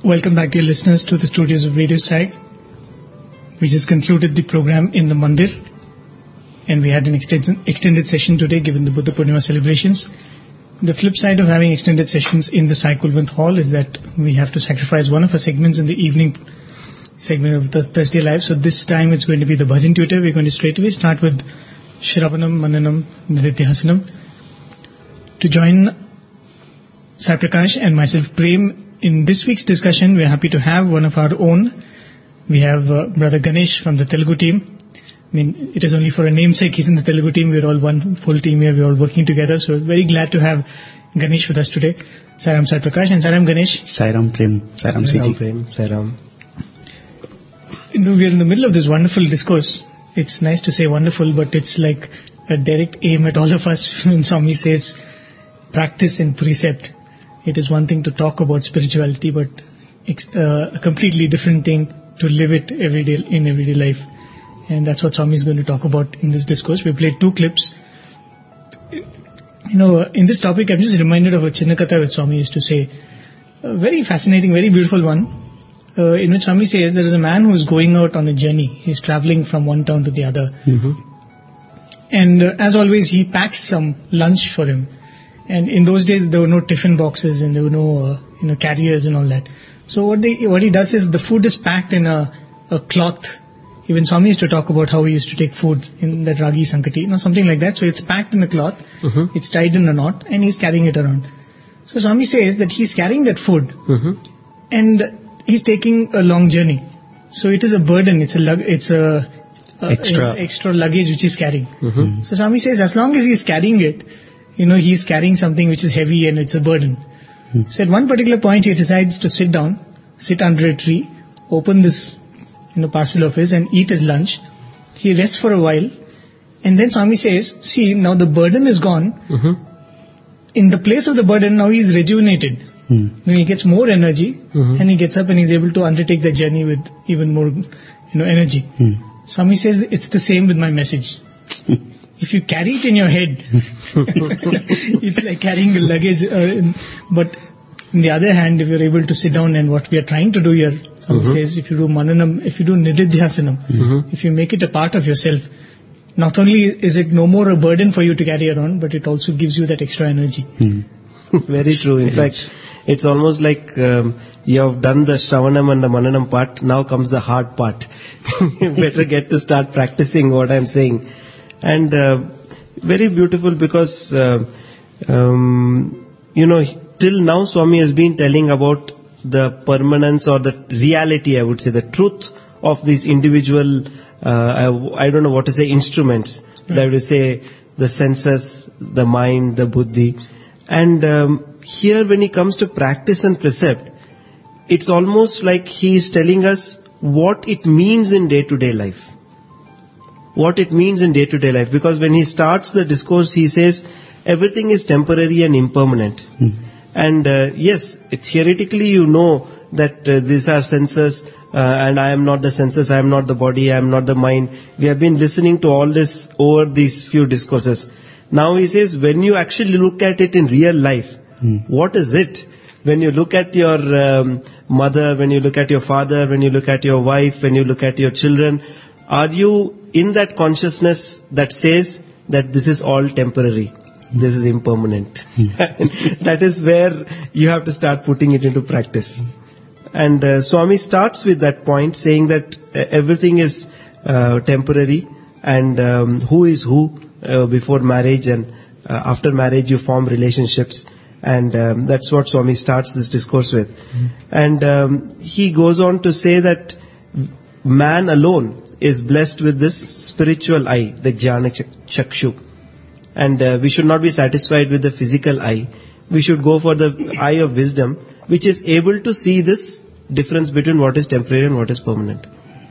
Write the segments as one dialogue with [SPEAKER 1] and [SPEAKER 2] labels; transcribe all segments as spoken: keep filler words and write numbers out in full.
[SPEAKER 1] Welcome back, dear listeners, to the studios of Radio Sai. We just concluded the program in the Mandir, and we had an extended, extended session today given the Buddha Purnima celebrations. The flip side of having extended sessions in the Sai Kulwant Hall is that we have to sacrifice one of our segments in the evening segment of the Thursday Live. So this time it's going to be the Bhajan Tutor. We're going to straight away start with Shravanam, Mananam, Nididhyasanam. To join Sai Prakash and myself, Prem, in this week's discussion, we're happy to have one of our own. We have uh, Brother Ganesh from the Telugu team. I mean, it is only for a namesake he's in the Telugu team. We're all one full team here. We're all working together. So very glad to have Ganesh with us today. Sairam Sai Prakash and Sairam Ganesh.
[SPEAKER 2] Sairam Prem. Sairam C G.
[SPEAKER 3] Prem. Sairam.
[SPEAKER 1] You know, we're in the middle of this wonderful discourse. It's nice to say wonderful, but it's like a direct aim at all of us. When Swami says practice and precept, it is one thing to talk about spirituality, but it's uh, a completely different thing to live it every day in everyday life. And that's what Swami is going to talk about in this discourse. We played two clips. You know, in this topic, I'm just reminded of a Chinnakatha which Swami used to say. A very fascinating, very beautiful one, uh, in which Swami says there is a man who is going out on a journey. He's traveling from one town to the other.
[SPEAKER 2] Mm-hmm.
[SPEAKER 1] And uh, as always, he packs some lunch for him. And in those days, there were no tiffin boxes and there were no, uh, you know, carriers and all that. So what they, what he does is the food is packed in a, a cloth. Even Swami used to talk about how he used to take food in that Ragi Sankati, you know, something like that. So it's packed in a cloth, mm-hmm. It's tied in a knot, and he's carrying it around. So Swami says that he's carrying that food, mm-hmm. and he's taking a long journey. So it is a burden. It's a lug, it's a, a
[SPEAKER 2] extra
[SPEAKER 1] you know, extra luggage which he's carrying.
[SPEAKER 2] Mm-hmm.
[SPEAKER 1] So Swami says as long as he's carrying it, you know, he's carrying something which is heavy and it's a burden. Mm-hmm. So at one particular point, he decides to sit down, sit under a tree, open this, you know, parcel of his and eat his lunch. He rests for a while, and then Swami says, see, now the burden is gone. Mm-hmm. In the place of the burden, now he is rejuvenated. Mm. He gets more energy, mm-hmm. and he gets up and he's able to undertake the journey with even more, you know, energy. Mm. Swami says it's the same with my message. If you carry it in your head, it's like carrying a luggage. Uh, but on the other hand, if you're able to sit down, and what we are trying to do here, Swami mm-hmm. says, if you do mananam, if you do nididhyasanam, mm-hmm. if you make it a part of yourself, not only is it no more a burden for you to carry around, but it also gives you that extra energy.
[SPEAKER 3] Mm. Very true. In fact, it's almost like um, you have done the Shravanam and the Mananam part. Now comes the hard part. You better get to start practicing what I'm saying. And uh, very beautiful because, uh, um, you know, till now Swami has been telling about the permanence or the reality, I would say, the truth of these individual, uh, I, I don't know what to say, instruments. Right. That would say the senses, the mind, the buddhi. And um, here when he comes to practice and precept, it's almost like he is telling us what it means in day-to-day life. What it means in day-to-day life. Because when he starts the discourse, he says, everything is temporary and impermanent. Mm. And uh, yes, theoretically you know that uh, these are senses, uh, and I am not the senses, I am not the body, I am not the mind. We have been listening to all this over these few discourses. Now he says, when you actually look at it in real life, mm. what is it? When you look at your um, mother, when you look at your father, when you look at your wife, when you look at your children, are you in that consciousness that says that this is all temporary, this is impermanent? That is where you have to start putting it into practice. And uh, Swami starts with that point, saying that uh, everything is uh, temporary, and um, who is who uh, before marriage, and uh, after marriage you form relationships. And um, that's what Swami starts this discourse with. Mm-hmm. And um, he goes on to say that man alone is blessed with this spiritual eye, the jnana chakshu. And uh, we should not be satisfied with the physical eye. We should go for the eye of wisdom, which is able to see this difference between what is temporary and what is permanent.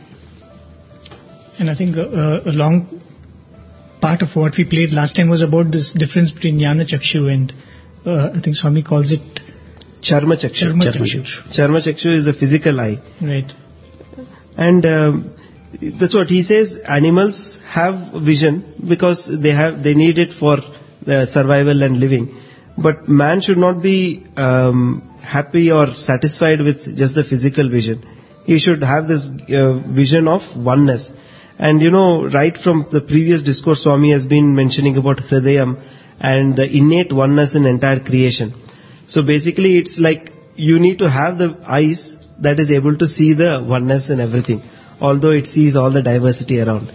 [SPEAKER 1] And I think uh, a long part of what we played last time was about this difference between jnana chakshu and uh, I think Swami calls it
[SPEAKER 3] charma chakshu.
[SPEAKER 1] Charma chakshu.
[SPEAKER 3] Charma chakshu is the physical eye.
[SPEAKER 1] Right.
[SPEAKER 3] And um, that's what he says. Animals have vision because they have they need it for uh, survival and living. But man should not be um, happy or satisfied with just the physical vision. He should have this uh, vision of oneness. And you know, right from the previous discourse, Swami has been mentioning about Hridayam and the innate oneness in entire creation. So basically it's like you need to have the eyes that is able to see the oneness in everything, although it sees all the diversity around.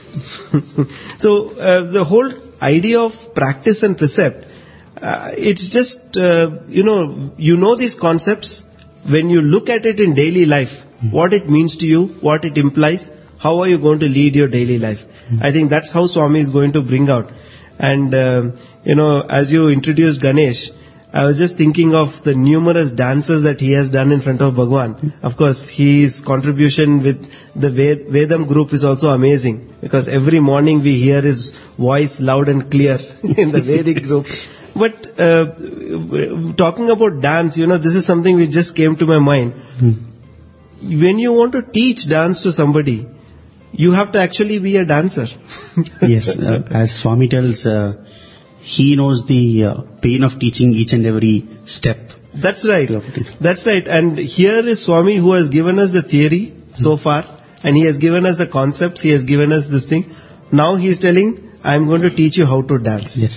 [SPEAKER 3] So uh, the whole idea of practice and precept, uh, it's just, uh, you know, you know these concepts when you look at it in daily life, mm-hmm. what it means to you, what it implies, how are you going to lead your daily life. Mm-hmm. I think that's how Swami is going to bring out. And, uh, you know, as you introduced Ganesh, I was just thinking of the numerous dances that he has done in front of Bhagwan. Of course, his contribution with the Ved- Vedam group is also amazing, because every morning we hear his voice loud and clear in the Vedic group. But uh, talking about dance, you know, this is something which just came to my mind. Hmm. When you want to teach dance to somebody, you have to actually be a dancer.
[SPEAKER 2] Yes, uh, as Swami tells, uh, he knows the uh, pain of teaching each and every step.
[SPEAKER 3] That's right. That's right. And here is Swami who has given us the theory so far, and he has given us the concepts, he has given us this thing. Now he is telling, I am going to teach you how to dance.
[SPEAKER 2] Yes.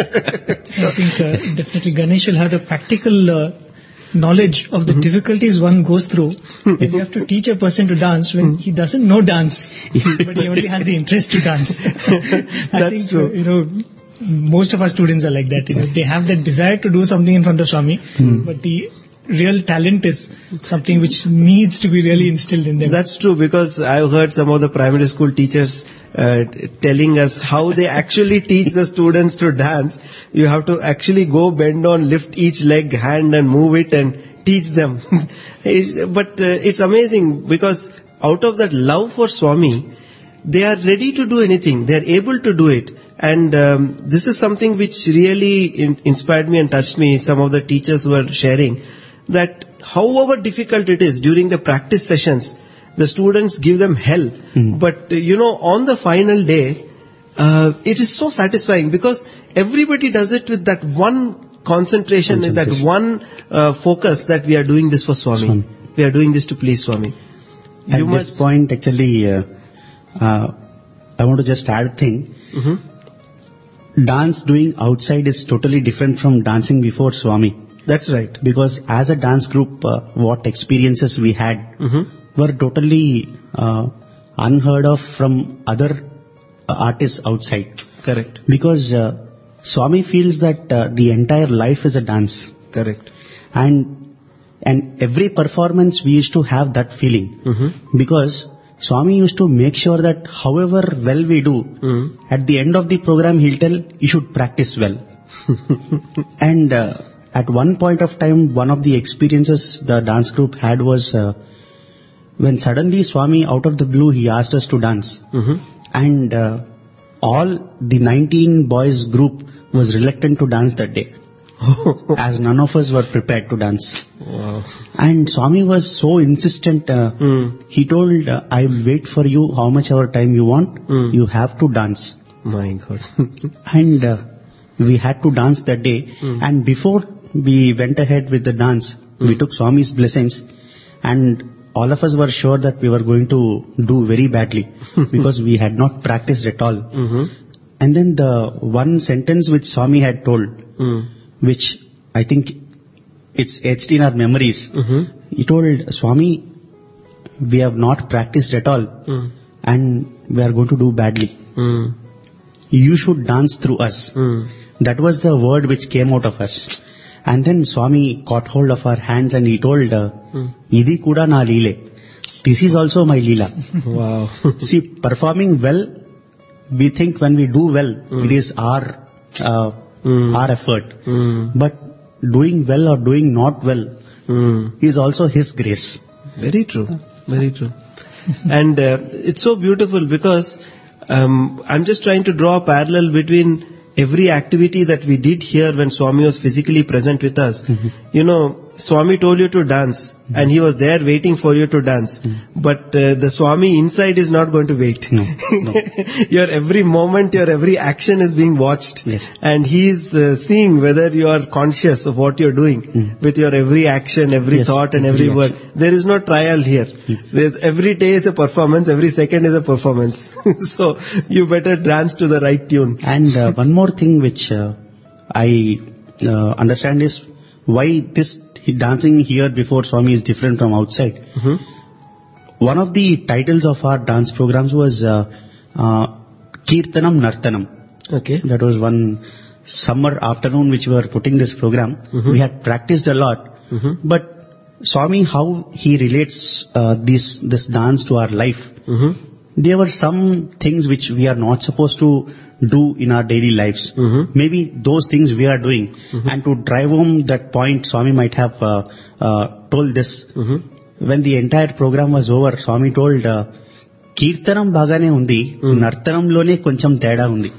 [SPEAKER 1] I think uh, definitely Ganesh will have the practical uh, knowledge of the mm-hmm. difficulties one goes through when you have to teach a person to dance when he doesn't know dance, but he only has the interest to dance. I
[SPEAKER 3] That's
[SPEAKER 1] think,
[SPEAKER 3] true.
[SPEAKER 1] Uh, you know, most of our students are like that. You know, they have that desire to do something in front of Swami, mm. but the real talent is something which needs to be really instilled in them.
[SPEAKER 3] That's true, because I've heard some of the primary school teachers uh, t- telling us how they actually teach the students to dance. You have to actually go bend on, lift each leg, hand and move it and teach them. But uh, it's amazing, because out of that love for Swami, they are ready to do anything. They are able to do it. And um, this is something which really in- inspired me and touched me, some of the teachers who were sharing, that however difficult it is during the practice sessions, the students give them hell. Mm. But, uh, you know, on the final day, uh, it is so satisfying, because everybody does it with that one concentration, concentration. that one uh, focus that we are doing this for Swami. Swami. We are doing this to please Swami.
[SPEAKER 2] At
[SPEAKER 3] you
[SPEAKER 2] this
[SPEAKER 3] must
[SPEAKER 2] point, actually, uh, uh, I want to just add a thing. Mm-hmm. Dance doing outside is totally different from dancing before Swami.
[SPEAKER 3] That's right.
[SPEAKER 2] Because as a dance group, uh, what experiences we had mm-hmm. were totally uh, unheard of from other uh, artists outside.
[SPEAKER 3] Correct.
[SPEAKER 2] Because uh, Swami feels that uh, the entire life is a dance.
[SPEAKER 3] Correct.
[SPEAKER 2] And and every performance we used to have that feeling. Mm-hmm. Because Swami used to make sure that however well we do, mm-hmm. at the end of the program he'll tell, you should practice well. And uh, at one point of time, one of the experiences the dance group had was uh, when suddenly Swami, out of the blue, he asked us to dance. Mm-hmm. And uh, all the nineteen boys group was reluctant to dance that day. As none of us were prepared to dance.
[SPEAKER 3] Wow.
[SPEAKER 2] And Swami was so insistent. Uh, mm. He told, uh, I will wait for you how much ever time you want. Mm. You have to dance.
[SPEAKER 3] My God.
[SPEAKER 2] And uh, we had to dance that day. Mm. And before we went ahead with the dance, mm. we took Swami's blessings. And all of us were sure that we were going to do very badly because we had not practiced at all. Mm-hmm. And then the one sentence which Swami had told, mm. which I think it's etched in our memories. Mm-hmm. He told, Swami, we have not practiced at all mm. and we are going to do badly. Mm. You should dance through us. Mm. That was the word which came out of us. And then Swami caught hold of our hands and he told, Idi kuda na leele. This is also my leela.
[SPEAKER 3] Wow.
[SPEAKER 2] See, performing well, we think when we do well, mm. it is our uh, mm. our effort. Mm. But doing well or doing not well mm. is also His grace.
[SPEAKER 3] Very true. Very true. And uh, it's so beautiful because um, I'm just trying to draw a parallel between every activity that we did here when Swami was physically present with us. Mm-hmm. You know, Swami told you to dance and he was there waiting for you to dance, but uh, the Swami inside is not going to wait.
[SPEAKER 2] No, no.
[SPEAKER 3] Your every moment, your every action is being watched.
[SPEAKER 2] Yes.
[SPEAKER 3] And he is uh, seeing whether you are conscious of what you are doing
[SPEAKER 2] Mm.
[SPEAKER 3] with your every action, every
[SPEAKER 2] Yes,
[SPEAKER 3] thought and
[SPEAKER 2] every
[SPEAKER 3] every word.
[SPEAKER 2] action.
[SPEAKER 3] There is no trial here. There's, every day is a performance, every second is a performance. So you better dance to the right tune.
[SPEAKER 2] And uh, one more thing which uh, I uh, understand is why this dancing here before Swami is different from outside.
[SPEAKER 3] Mm-hmm.
[SPEAKER 2] One of the titles of our dance programs was uh, uh, Kirtanam Nartanam.
[SPEAKER 3] Okay.
[SPEAKER 2] That was one summer afternoon which we were putting this program.
[SPEAKER 3] Mhm.
[SPEAKER 2] We had practiced a lot,
[SPEAKER 3] Mhm.
[SPEAKER 2] but Swami, how he relates uh, this this dance to our life.
[SPEAKER 3] Mm-hmm.
[SPEAKER 2] There were some things which we are not supposed to do in our daily lives.
[SPEAKER 3] Mhm.
[SPEAKER 2] Maybe those things we are doing. And to drive home that point, Swami might have uh, uh, told this.
[SPEAKER 3] Mm-hmm.
[SPEAKER 2] When the entire program was over, Swami told, uh, Kirtanam bagane undi, Nartanam lone koncham teda undi.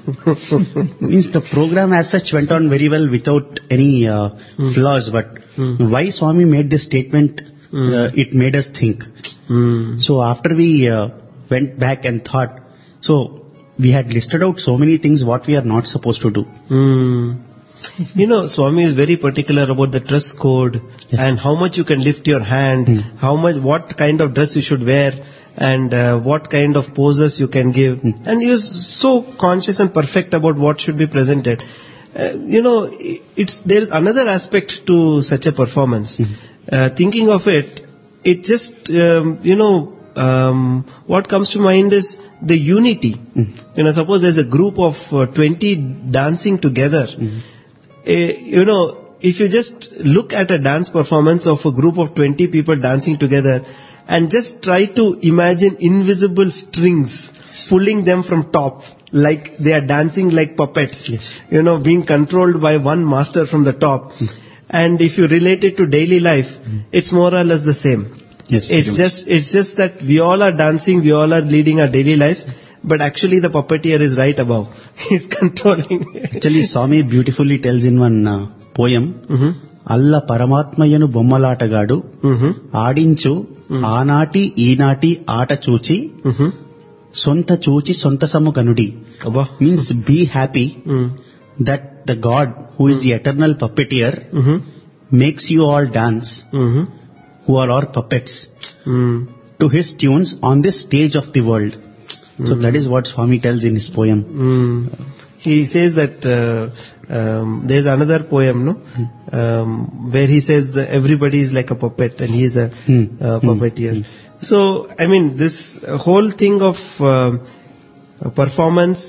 [SPEAKER 2] Means the program as such went on very well without any uh, flaws, but why Swami made this statement, uh, it made us think.
[SPEAKER 3] Mm.
[SPEAKER 2] So after we uh, went back and thought, so we had listed out so many things what we are not supposed to do.
[SPEAKER 3] Mm. You know, Swami is very particular about the dress code
[SPEAKER 2] Yes.
[SPEAKER 3] and how much you can lift your hand,
[SPEAKER 2] Mm.
[SPEAKER 3] how much, what kind of dress you should wear, and uh, what kind of poses you can give.
[SPEAKER 2] Mm.
[SPEAKER 3] And he was so conscious and perfect about what should be presented. Uh, you know, it's there is another aspect to such a performance.
[SPEAKER 2] Mm.
[SPEAKER 3] Uh, thinking of it, it just um, you know. Um, what comes to mind is the unity.
[SPEAKER 2] Mm.
[SPEAKER 3] You know, suppose there's a group of uh, twenty dancing together.
[SPEAKER 2] Mm.
[SPEAKER 3] Eh, you know, if you just look at a dance performance of a group of twenty people dancing together and just try to imagine invisible strings pulling them from top, like they are dancing like puppets,
[SPEAKER 2] Yes.
[SPEAKER 3] you know, being controlled by one master from the top.
[SPEAKER 2] Mm.
[SPEAKER 3] And if you relate it to daily life, it's more or less the same.
[SPEAKER 2] Yes,
[SPEAKER 3] It's just, it's just that we all are dancing, we all are leading our daily lives, but actually the puppeteer is right above. He's controlling.
[SPEAKER 2] Actually, Swami beautifully tells in one uh, poem,
[SPEAKER 3] Mhm.
[SPEAKER 2] Alla Paramatmayanu Bommalatagadu,
[SPEAKER 3] Mhm.
[SPEAKER 2] Adinchu, Aanati, Eenati, Aata Chuchi,
[SPEAKER 3] Mhm.
[SPEAKER 2] Sonta Chuchi, Sontasamu Kanudi.
[SPEAKER 3] Abba.
[SPEAKER 2] Means be happy
[SPEAKER 3] Mm.
[SPEAKER 2] that the God, who is the eternal puppeteer,
[SPEAKER 3] Mhm.
[SPEAKER 2] makes you all dance,
[SPEAKER 3] Mhm.
[SPEAKER 2] who are all puppets,
[SPEAKER 3] Mm.
[SPEAKER 2] to his tunes on this stage of the world. So that is what Swami tells in his poem.
[SPEAKER 3] Mm. He says that uh, um, there's another poem, no, um, where he says that everybody is like a puppet and he is a
[SPEAKER 2] Hmm.
[SPEAKER 3] uh,
[SPEAKER 2] Hmm.
[SPEAKER 3] puppeteer. So, I mean, this whole thing of uh, performance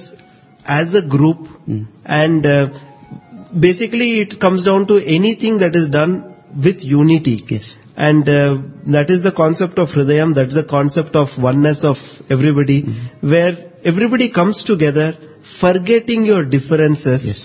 [SPEAKER 3] as a group,
[SPEAKER 2] Hmm.
[SPEAKER 3] and uh, basically it comes down to anything that is done with unity.
[SPEAKER 2] Yes.
[SPEAKER 3] And uh, that is the concept of Hridayam, that's the concept of oneness of everybody, where everybody comes together, forgetting your differences.
[SPEAKER 2] Yes.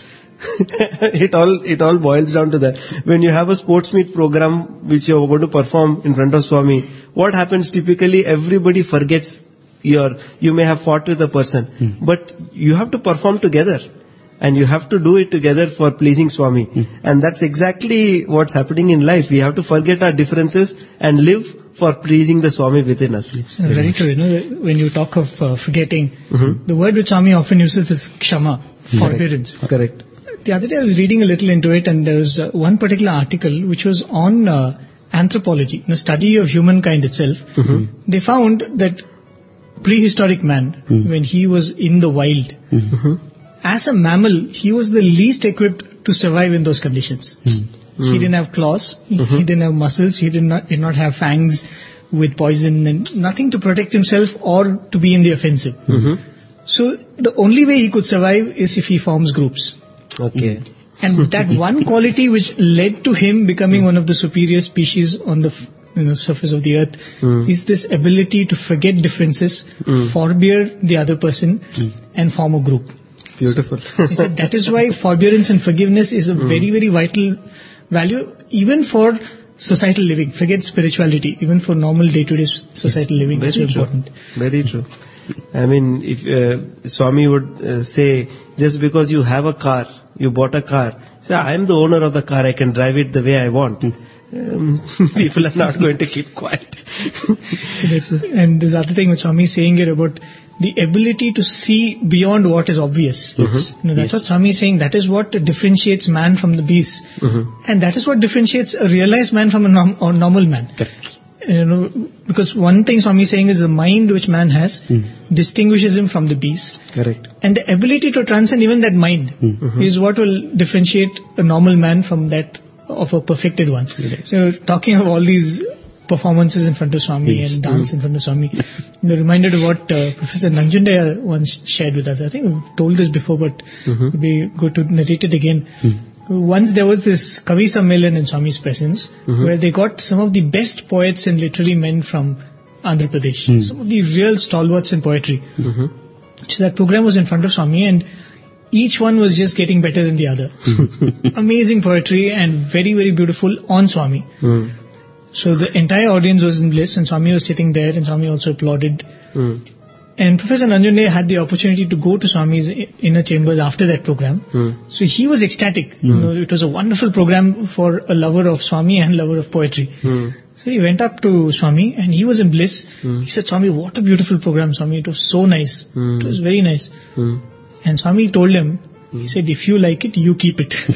[SPEAKER 3] it all it all boils down to that. When you have a sports meet program which you are going to perform in front of Swami, what happens typically? Everybody forgets your, you may have fought with a person, but you have to perform together. And you have to do it together for pleasing Swami.
[SPEAKER 2] Mm.
[SPEAKER 3] And that's exactly what's happening in life. We have to forget our differences and live for pleasing the Swami within us.
[SPEAKER 1] Uh, Very true. You know, when you talk of uh, forgetting,
[SPEAKER 3] Mhm.
[SPEAKER 1] the word which Swami often uses is kshama, forbearance.
[SPEAKER 3] Correct.
[SPEAKER 1] The other day I was reading a little into it, and there was uh, one particular article which was on uh, anthropology, the study of humankind itself.
[SPEAKER 3] Mhm.
[SPEAKER 1] They found that prehistoric man,
[SPEAKER 2] Mhm.
[SPEAKER 1] when he was in the wild,
[SPEAKER 3] Mhm.
[SPEAKER 1] as a mammal, he was the least equipped to survive in those conditions. He didn't have claws, he, he didn't have muscles, he did not, did not have fangs with poison and nothing to protect himself or to be in the offensive.
[SPEAKER 3] Mhm.
[SPEAKER 1] So the only way he could survive is if he forms groups.
[SPEAKER 3] Okay.
[SPEAKER 1] And that one quality which led to him becoming one of the superior species on the f- you know, surface of the earth
[SPEAKER 3] Mm.
[SPEAKER 1] is this ability to forget differences,
[SPEAKER 3] Mm.
[SPEAKER 1] forbear the other person, and form a group.
[SPEAKER 3] Beautiful.
[SPEAKER 1] He said that is why forbearance and forgiveness is a very, very vital value even for societal living. Forget spirituality, even for normal day-to-day societal living. It's
[SPEAKER 3] Very true.
[SPEAKER 1] important.
[SPEAKER 3] Very true. I mean, if uh, Swami would uh, say, just because you have a car, you bought a car, say, I am the owner of the car, I can drive it the way I want. Um, people are not going to keep quiet.
[SPEAKER 1] Yes, and there's other thing which Swami is saying here about the ability to see beyond what is obvious.
[SPEAKER 3] Mm-hmm.
[SPEAKER 1] You know, that's
[SPEAKER 2] Yes.
[SPEAKER 1] what Swami is saying. That is what differentiates man from the beast.
[SPEAKER 3] Mm-hmm.
[SPEAKER 1] And that is what differentiates a realized man from a, norm, or normal man.
[SPEAKER 2] Correct.
[SPEAKER 1] You know, because one thing Swami is saying is the mind which man has
[SPEAKER 2] Mm.
[SPEAKER 1] distinguishes him from the beast.
[SPEAKER 3] Correct.
[SPEAKER 1] And the ability to transcend even that mind
[SPEAKER 2] Mm.
[SPEAKER 1] is what will differentiate a normal man from that of a perfected one. So talking of all these performances in front of Swami
[SPEAKER 2] Yes.
[SPEAKER 1] and dance in front of Swami, you're reminded of what uh, Professor Nanjundaya once shared with us. I think we've told this before, but
[SPEAKER 3] Mhm.
[SPEAKER 1] it'd be good to narrate it again.
[SPEAKER 2] Mm.
[SPEAKER 1] Once there was this Kavi Sammelan in Swami's presence,
[SPEAKER 3] Mhm.
[SPEAKER 1] where they got some of the best poets and literary men from Andhra Pradesh,
[SPEAKER 2] Hmm.
[SPEAKER 1] some of the real stalwarts in poetry.
[SPEAKER 3] Mm-hmm.
[SPEAKER 1] So that program was in front of Swami, and each one was just getting better than the other. Amazing poetry and very, very beautiful on Swami.
[SPEAKER 3] Mm.
[SPEAKER 1] So the entire audience was in bliss, and Swami was sitting there, and Swami also applauded.
[SPEAKER 3] Mm.
[SPEAKER 1] And Professor Nanjundaya had the opportunity to go to Swami's i- inner chambers after that program.
[SPEAKER 3] Mm.
[SPEAKER 1] So he was ecstatic. You know, it was a wonderful program for a lover of Swami and lover of poetry.
[SPEAKER 3] Mm.
[SPEAKER 1] So he went up to Swami and he was in bliss.
[SPEAKER 3] Mm.
[SPEAKER 1] He said, Swami, what a beautiful program, Swami. It was so nice.
[SPEAKER 3] Mm.
[SPEAKER 1] It was very nice.
[SPEAKER 3] Mm.
[SPEAKER 1] And Swami told him, he said, if you like it, you keep it.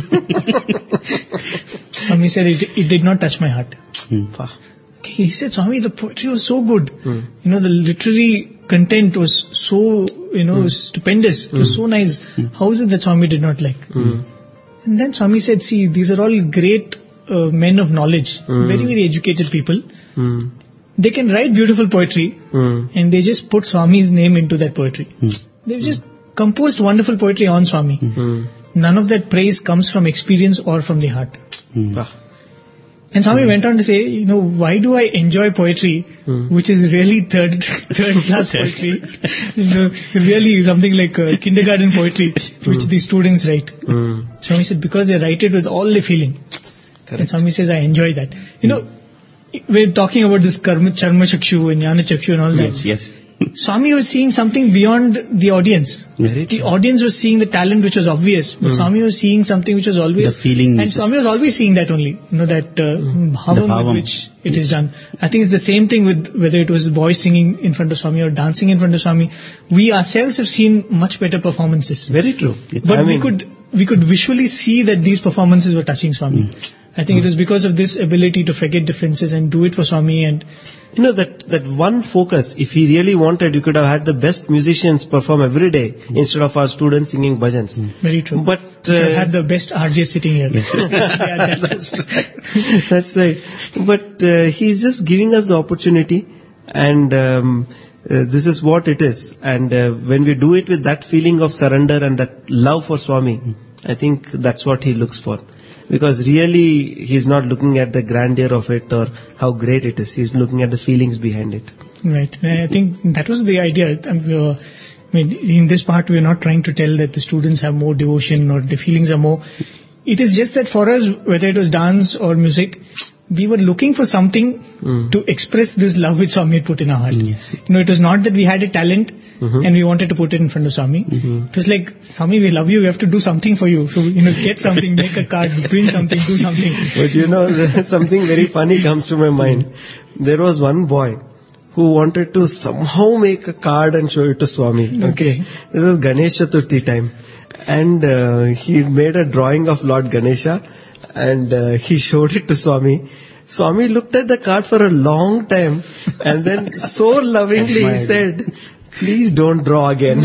[SPEAKER 1] Swami said, it, it did not touch my heart.
[SPEAKER 2] Mm.
[SPEAKER 3] Wow.
[SPEAKER 1] He said, Swami, the poetry was so good.
[SPEAKER 3] Mm.
[SPEAKER 1] You know, the literary content was so, you know, stupendous. It was so nice. How is it that Swami did not like?
[SPEAKER 3] Mm.
[SPEAKER 1] And then Swami said, see, these are all great uh, men of knowledge,
[SPEAKER 3] Mm.
[SPEAKER 1] very, very educated people.
[SPEAKER 3] Mm.
[SPEAKER 1] They can write beautiful poetry
[SPEAKER 3] Mm.
[SPEAKER 1] and they just put Swami's name into that poetry.
[SPEAKER 2] Mm.
[SPEAKER 1] They've just composed wonderful poetry on Swami.
[SPEAKER 3] Mm.
[SPEAKER 1] None of that praise comes from experience or from the heart.
[SPEAKER 2] Mm.
[SPEAKER 3] Wow.
[SPEAKER 1] And Swami went on to say, you know, why do I enjoy poetry,
[SPEAKER 3] Mm.
[SPEAKER 1] which is really third third class poetry, you know, really something like uh, kindergarten poetry, which the students write.
[SPEAKER 3] Mm.
[SPEAKER 1] Swami said, because they write it with all the feeling. And
[SPEAKER 3] Correct.
[SPEAKER 1] Swami says, I enjoy that. You know, we're talking about this karma, charma chakshu and jnana chakshu and all that.
[SPEAKER 2] Yes, yes.
[SPEAKER 1] Swami was seeing something beyond the audience.
[SPEAKER 2] Very
[SPEAKER 1] The
[SPEAKER 2] true.
[SPEAKER 1] audience was seeing the talent which was obvious, but
[SPEAKER 3] Mm.
[SPEAKER 1] Swami was seeing something which was always
[SPEAKER 2] The feeling
[SPEAKER 1] and
[SPEAKER 2] which is-
[SPEAKER 1] Swami was always seeing that only. You know that uh, bhavam
[SPEAKER 2] The bhavam.
[SPEAKER 1] with which it is done. I think it's the same thing with whether it was boys singing in front of Swami or dancing in front of Swami. We ourselves have seen much better performances,
[SPEAKER 3] Very true.
[SPEAKER 1] but
[SPEAKER 3] I
[SPEAKER 1] we
[SPEAKER 3] mean,
[SPEAKER 1] could we could visually see that these performances were touching Swami. I think it was because of this ability to forget differences and do it for Swami. And
[SPEAKER 3] you know, that, that one focus, if he really wanted, you could have had the best musicians perform every day instead of our students singing bhajans.
[SPEAKER 1] very true.
[SPEAKER 3] But,
[SPEAKER 1] We could have
[SPEAKER 3] uh,
[SPEAKER 1] had the best R J sitting here. Yeah, that's
[SPEAKER 3] That's, That's right. But uh, he's just giving us the opportunity, and um, uh, this is what it is. And uh, when we do it with that feeling of surrender and that love for Swami, I think that's what he looks for. Because really, he's not looking at the grandeur of it or how great it is. He's looking at the feelings behind it.
[SPEAKER 1] Right. And I think that was the idea. Um, we were- I mean, in this part, we're not trying to tell that the students have more devotion or the feelings are more. It is just that for us, whether it was dance or music, we were looking for something
[SPEAKER 3] Mm.
[SPEAKER 1] to express this love which Swami had put in our heart.
[SPEAKER 2] Yes.
[SPEAKER 1] You know, it was not that we had a talent
[SPEAKER 3] Mhm.
[SPEAKER 1] and we wanted to put it in front of Swami.
[SPEAKER 3] Mhm.
[SPEAKER 1] It was like, Swami, we love you, we have to do something for you. So, you know, get something, make a card, bring something, do something.
[SPEAKER 3] But you know, something very funny comes to my mind. There was one boy who wanted to somehow make a card and show it to Swami.
[SPEAKER 1] Okay.
[SPEAKER 3] This was Ganesh Chaturthi time. And uh, he made a drawing of Lord Ganesha and uh, he showed it to Swami. Swami looked at the card for a long time and then so lovingly he
[SPEAKER 2] Admired.
[SPEAKER 3] said, please don't draw again.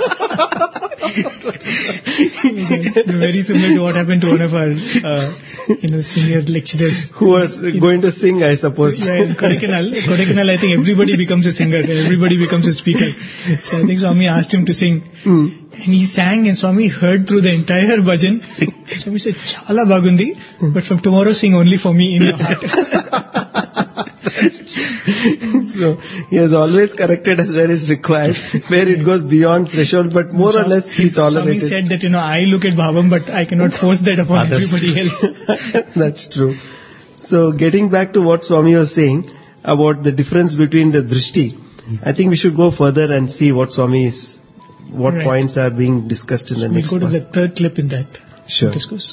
[SPEAKER 1] Very similar to what happened to one of our, uh, you know, senior lecturers.
[SPEAKER 3] Who was going to sing, I suppose.
[SPEAKER 1] Yeah, in Kodaikanal, Kodaikanal, I think everybody becomes a singer, everybody becomes a speaker. So I think Swami asked him to sing.
[SPEAKER 3] Hmm.
[SPEAKER 1] And he sang and Swami heard through the entire bhajan. Swami said, Chala bagundi, but from tomorrow sing only for me in your heart.
[SPEAKER 3] So he has always corrected us where it's required, where it goes beyond threshold, but more or less he
[SPEAKER 1] Swami
[SPEAKER 3] tolerated.
[SPEAKER 1] said that, you know, I look at bhavam, but I cannot force that upon
[SPEAKER 2] Others.
[SPEAKER 1] everybody else.
[SPEAKER 3] That's true. So getting back to what Swami was saying about the difference between the drishti, I think we should go further and see what Swami is, what
[SPEAKER 1] Right.
[SPEAKER 3] points are being discussed in the
[SPEAKER 1] We'll
[SPEAKER 3] next
[SPEAKER 1] go to
[SPEAKER 3] part.
[SPEAKER 1] the third clip in that
[SPEAKER 3] Sure.
[SPEAKER 1] discourse.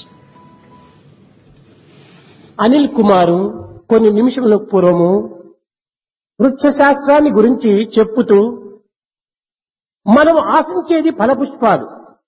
[SPEAKER 4] Anil కుమారు కొన్ని నిమిషముల పూర్వము వృక్ష శాస్త్రాన్ని గురించి చెప్పుతూ మనం ఆశించేది ఫలపుష్పాలు.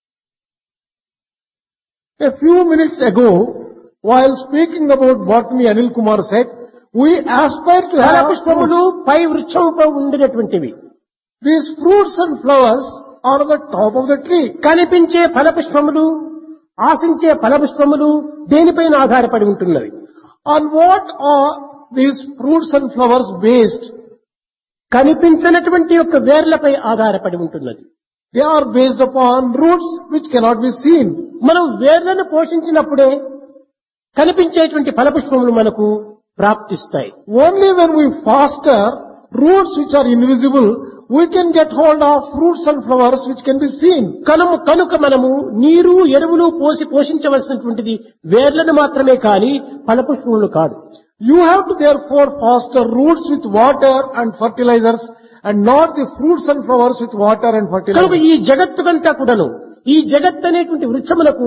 [SPEAKER 5] A few minutes ago, while speaking about botany, Anil Kumar said, we aspire to have
[SPEAKER 4] ఫలపుష్పములు
[SPEAKER 5] fruits.
[SPEAKER 4] Pi వృక్షంపై ఉండినటువంటివి.
[SPEAKER 5] These fruits and flowers are on the top of the tree.
[SPEAKER 4] కనిపించే ఫలపుష్పములు, ఆశించే ఫలపుష్పములు దేనిపైన ఆధారపడి ఉంటున్నవి?
[SPEAKER 5] On what are these fruits and flowers based?
[SPEAKER 4] కనిపించినటువంటి యొక్క వేర్లపై ఆధారపడి ఉంటున్నది.
[SPEAKER 5] They are based upon roots which cannot be seen.
[SPEAKER 4] మనం వేర్లను పోషించినప్పుడే కనిపించేటువంటి ఫలపుష్పములు మనకు ప్రాప్తిస్తాయి.
[SPEAKER 5] Only when we foster roots which are invisible, we can get hold of fruits and flowers which can be seen.
[SPEAKER 4] Kanuma కనుక మనము నీరు ఎరువులు పోసి పోషించవలసినటువంటిది వేర్లను మాత్రమే కాని ఫలపుష్పములు కాదు.
[SPEAKER 5] You have to therefore foster roots with water and fertilizers and not the fruits and flowers with water and
[SPEAKER 4] కనుక
[SPEAKER 5] fertilizers.
[SPEAKER 4] ఈ జగత్తుకంతా కూడాను ఈ జగత్ అనేటువంటి వృక్షములకు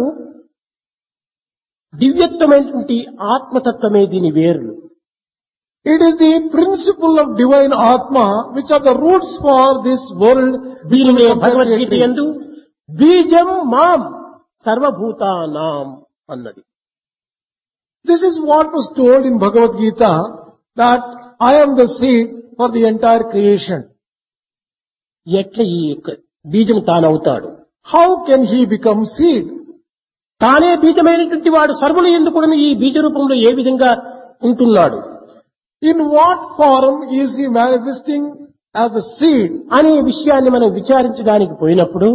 [SPEAKER 4] దివ్యత్వమైనటువంటి ఆత్మతత్వమే దీని వేర్లు.
[SPEAKER 5] It is the principle of divine Atma which are the roots for this world.
[SPEAKER 4] దీనినే భగవద్గీత యందు బీజం మాం సర్వభూతానాం అన్నది.
[SPEAKER 5] This is what was told in Bhagavad Gita, that I am the seed for the entire creation.
[SPEAKER 4] ఎట్లా ఈ యొక్క బీజం తానవుతాడు?
[SPEAKER 5] How can he become seed?
[SPEAKER 4] తానే బీజమైనటువంటి వాడు సర్వులు ఎందుకు ఈ బీజ రూపంలో ఏ విధంగా ఉంటున్నాడు
[SPEAKER 5] In what form is he manifesting as the seed?
[SPEAKER 4] అనే విషయాన్ని మనం విచారించడానికి పోయినప్పుడు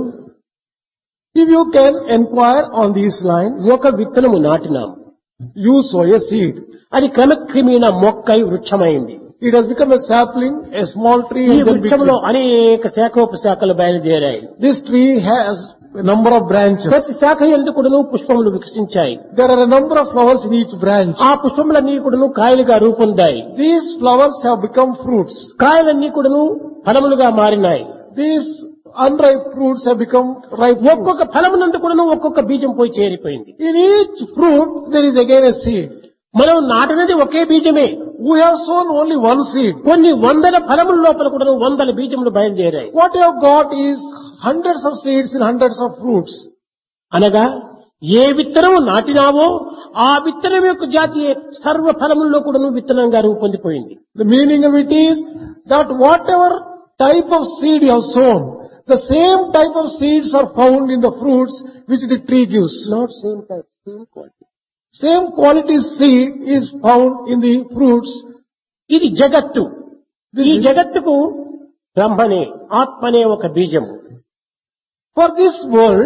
[SPEAKER 5] If you can inquire on these lines,
[SPEAKER 4] ఒక విత్తనము నాటినాం,
[SPEAKER 5] you sow a seed.
[SPEAKER 4] అది క్రమక్రమేణా మొక్కై వృక్షమైంది.
[SPEAKER 5] It has become a sapling, a small tree,
[SPEAKER 4] ఈ
[SPEAKER 5] and then big
[SPEAKER 4] వృక్షంలో
[SPEAKER 5] tree.
[SPEAKER 4] అనేక శాఖోపశాఖలు బయలుదేరాయి.
[SPEAKER 5] This tree has a number of branches.
[SPEAKER 4] ప్రతి శాఖ ఎందుకును పుష్పములు వికసించాయి.
[SPEAKER 5] There are a number of flowers in each branch.
[SPEAKER 4] ఆ పుష్పములన్నీ కూడాను కాయలుగా రూపొందాయి.
[SPEAKER 5] These flowers have become fruits.
[SPEAKER 4] కాయలన్నీ కూడాను ఫలములుగా మారినాయి.
[SPEAKER 5] These unripe fruits have become ripe fruits.
[SPEAKER 4] ఒక్కొక్క ఫలమునందు కూడాను ఒక్కొక్క బీజం పోయి చేరిపోయింది.
[SPEAKER 5] In each fruit, there is again a seed.
[SPEAKER 4] మనం నాటినది ఒకే బీజమే.
[SPEAKER 5] We have sown only one seed.
[SPEAKER 4] కొన్ని వందల ఫలముల లోపల కూడాను వందల బీజములు బయలుదేరాయి.
[SPEAKER 5] What you have got is hundreds of seeds in hundreds of fruits.
[SPEAKER 4] అనగా ఏ విత్తనము నాటినావో ఆ విత్తనం యొక్క జాతి సర్వ ఫలముల్లో కూడాను విత్తనంగా రూపొందిపోయింది.
[SPEAKER 5] The meaning of it is that whatever type of seed you have sown, the same type of seeds are found in the fruits which the tree gives.
[SPEAKER 4] Not same type, same quality.
[SPEAKER 5] Same quality seed is found in the fruits.
[SPEAKER 4] ఇది జగత్తు.
[SPEAKER 5] This
[SPEAKER 4] ఈ
[SPEAKER 5] is-
[SPEAKER 4] జగత్తుకు బ్రహ్మనే ఆత్మనే ఒక బీజము.
[SPEAKER 5] For this world,